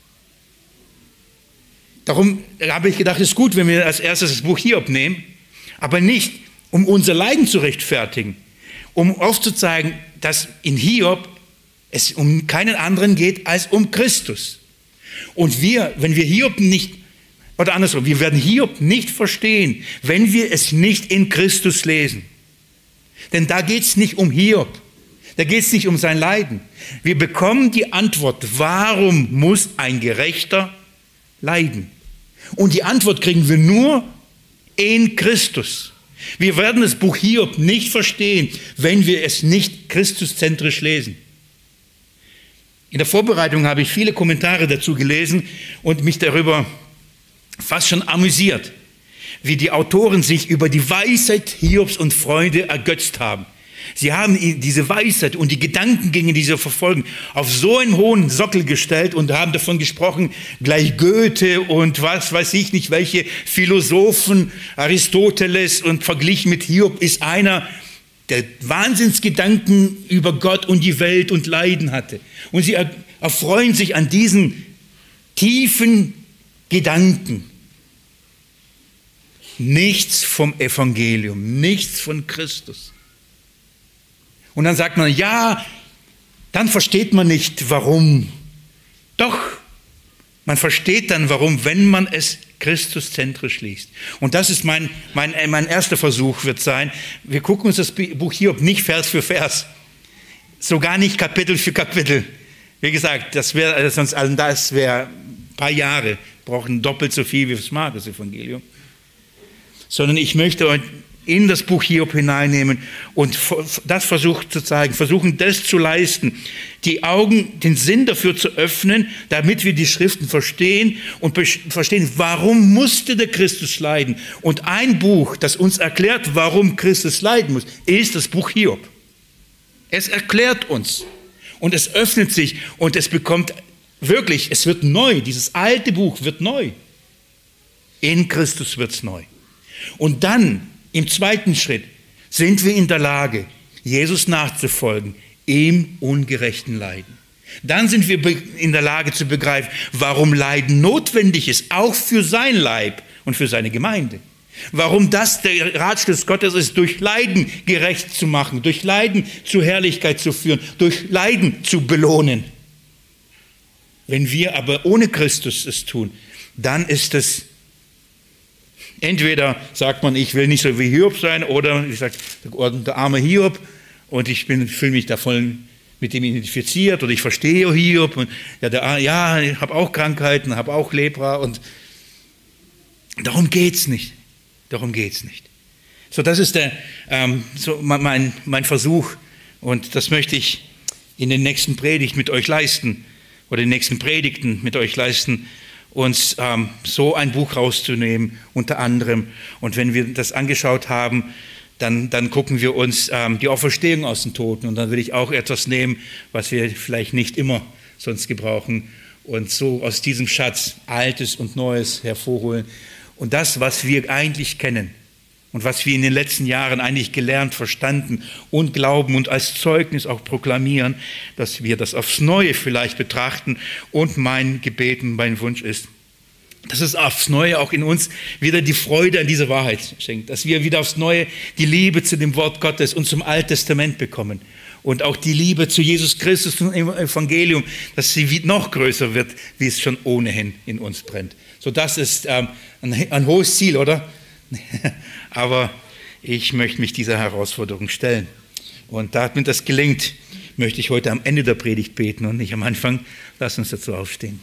Speaker 1: Darum habe ich gedacht, es ist gut, wenn wir als erstes das Buch Hiob nehmen, aber nicht, um unser Leiden zu rechtfertigen, um aufzuzeigen, dass in Hiob es um keinen anderen geht als um Christus. Und wir, wenn wir Hiob nicht, oder andersrum, wir werden Hiob nicht verstehen, wenn wir es nicht in Christus lesen. Denn da geht es nicht um Hiob. Da geht es nicht um sein Leiden. Wir bekommen die Antwort, warum muss ein Gerechter leiden? Und die Antwort kriegen wir nur in Christus. Wir werden das Buch Hiob nicht verstehen, wenn wir es nicht christuszentrisch lesen. In der Vorbereitung habe ich viele Kommentare dazu gelesen und mich darüber fast schon amüsiert, wie die Autoren sich über die Weisheit Hiobs und Freunde ergötzt haben. Sie haben diese Weisheit und die Gedankengänge, die sie verfolgen, auf so einen hohen Sockel gestellt und haben davon gesprochen, gleich Goethe und was weiß ich nicht, welche Philosophen, Aristoteles, und verglichen mit Hiob ist einer, der Wahnsinnsgedanken über Gott und die Welt und Leiden hatte. Und sie erfreuen sich an diesen tiefen Gedanken. Nichts vom Evangelium, nichts von Christus. Und dann sagt man, ja, dann versteht man nicht, warum. Doch, man versteht dann, warum, wenn man es christuszentrisch liest. Und das ist mein, mein, mein erster Versuch wird sein. Wir gucken uns das Buch Hiob nicht Vers für Vers, sogar nicht Kapitel für Kapitel. Wie gesagt, das wäre sonst das wäre ein paar Jahre, brauchen doppelt so viel wie das Markus-Evangelium. Sondern ich möchte euch in das Buch Hiob hineinnehmen und das versucht zu zeigen, versuchen das zu leisten, die Augen, den Sinn dafür zu öffnen, damit wir die Schriften verstehen und verstehen, warum musste der Christus leiden. Und ein Buch, das uns erklärt, warum Christus leiden muss, ist das Buch Hiob. Es erklärt uns und es öffnet sich und es bekommt wirklich, es wird neu, dieses alte Buch wird neu. In Christus wird es neu. Und dann im zweiten Schritt sind wir in der Lage, Jesus nachzufolgen im ungerechten Leiden. Dann sind wir in der Lage zu begreifen, warum Leiden notwendig ist, auch für sein Leib und für seine Gemeinde. Warum das der Ratschluss Gottes ist, durch Leiden gerecht zu machen, durch Leiden zur Herrlichkeit zu führen, durch Leiden zu belohnen. Wenn wir aber ohne Christus es tun, dann ist es entweder sagt man, ich will nicht so wie Hiob sein, oder ich sage, der arme Hiob und ich fühle mich da voll mit ihm identifiziert oder ich verstehe Hiob und ja, der, ja ich habe auch Krankheiten, habe auch Lepra und darum geht es nicht. Darum geht es nicht. So, das ist der, ähm, so mein, mein Versuch und das möchte ich in den nächsten Predigten mit euch leisten oder den nächsten Predigten mit euch leisten, uns ähm, so ein Buch rauszunehmen, unter anderem. Und wenn wir das angeschaut haben, dann, dann gucken wir uns ähm, die Auferstehung aus den Toten. Und dann will ich auch etwas nehmen, was wir vielleicht nicht immer sonst gebrauchen. Und so aus diesem Schatz Altes und Neues hervorholen. Und das, was wir eigentlich kennen und was wir in den letzten Jahren eigentlich gelernt, verstanden und glauben und als Zeugnis auch proklamieren, dass wir das aufs Neue vielleicht betrachten. Und mein Gebet und mein Wunsch ist, dass es aufs Neue auch in uns wieder die Freude an dieser Wahrheit schenkt, dass wir wieder aufs Neue die Liebe zu dem Wort Gottes und zum Alten Testament bekommen und auch die Liebe zu Jesus Christus und dem Evangelium, dass sie noch größer wird, wie es schon ohnehin in uns brennt. So, das ist ähm, ein, ein hohes Ziel, oder? Aber ich möchte mich dieser Herausforderung stellen. Und damit das gelingt, möchte ich heute am Ende der Predigt beten und nicht am Anfang. Lass uns dazu aufstehen.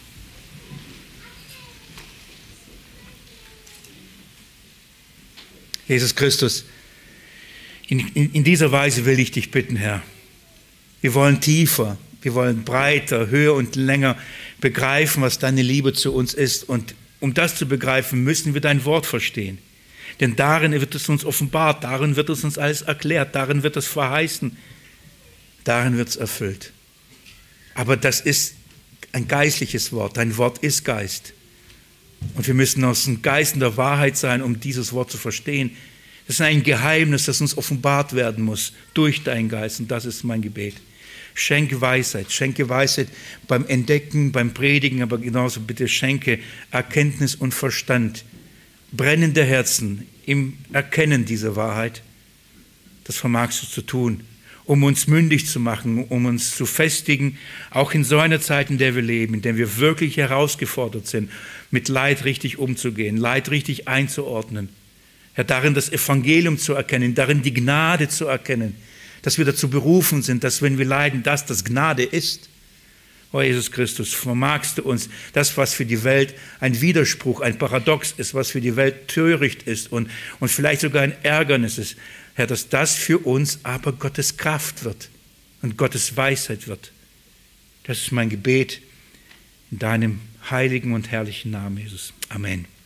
Speaker 1: Jesus Christus, in, in, in dieser Weise will ich dich bitten, Herr. Wir wollen tiefer, wir wollen breiter, höher und länger begreifen, was deine Liebe zu uns ist. Und um das zu begreifen, müssen wir dein Wort verstehen. Denn darin wird es uns offenbart, darin wird es uns alles erklärt, darin wird es verheißen, darin wird es erfüllt. Aber das ist ein geistliches Wort, dein Wort ist Geist. Und wir müssen aus dem Geist der Wahrheit sein, um dieses Wort zu verstehen. Das ist ein Geheimnis, das uns offenbart werden muss durch deinen Geist. Und das ist mein Gebet. Schenke Weisheit, schenke Weisheit beim Entdecken, beim Predigen, aber genauso bitte schenke Erkenntnis und Verstand, brennende Herzen im Erkennen dieser Wahrheit. Das vermagst du zu tun, um uns mündig zu machen, um uns zu festigen, auch in so einer Zeit, in der wir leben, in der wir wirklich herausgefordert sind, mit Leid richtig umzugehen, Leid richtig einzuordnen. Herr, darin das Evangelium zu erkennen, darin die Gnade zu erkennen, dass wir dazu berufen sind, dass wenn wir leiden, dass das Gnade ist. Oh Jesus Christus, vermagst du uns das, was für die Welt ein Widerspruch, ein Paradox ist, was für die Welt töricht ist und, und vielleicht sogar ein Ärgernis ist, Herr, dass das für uns aber Gottes Kraft wird und Gottes Weisheit wird. Das ist mein Gebet in deinem heiligen und herrlichen Namen, Jesus. Amen.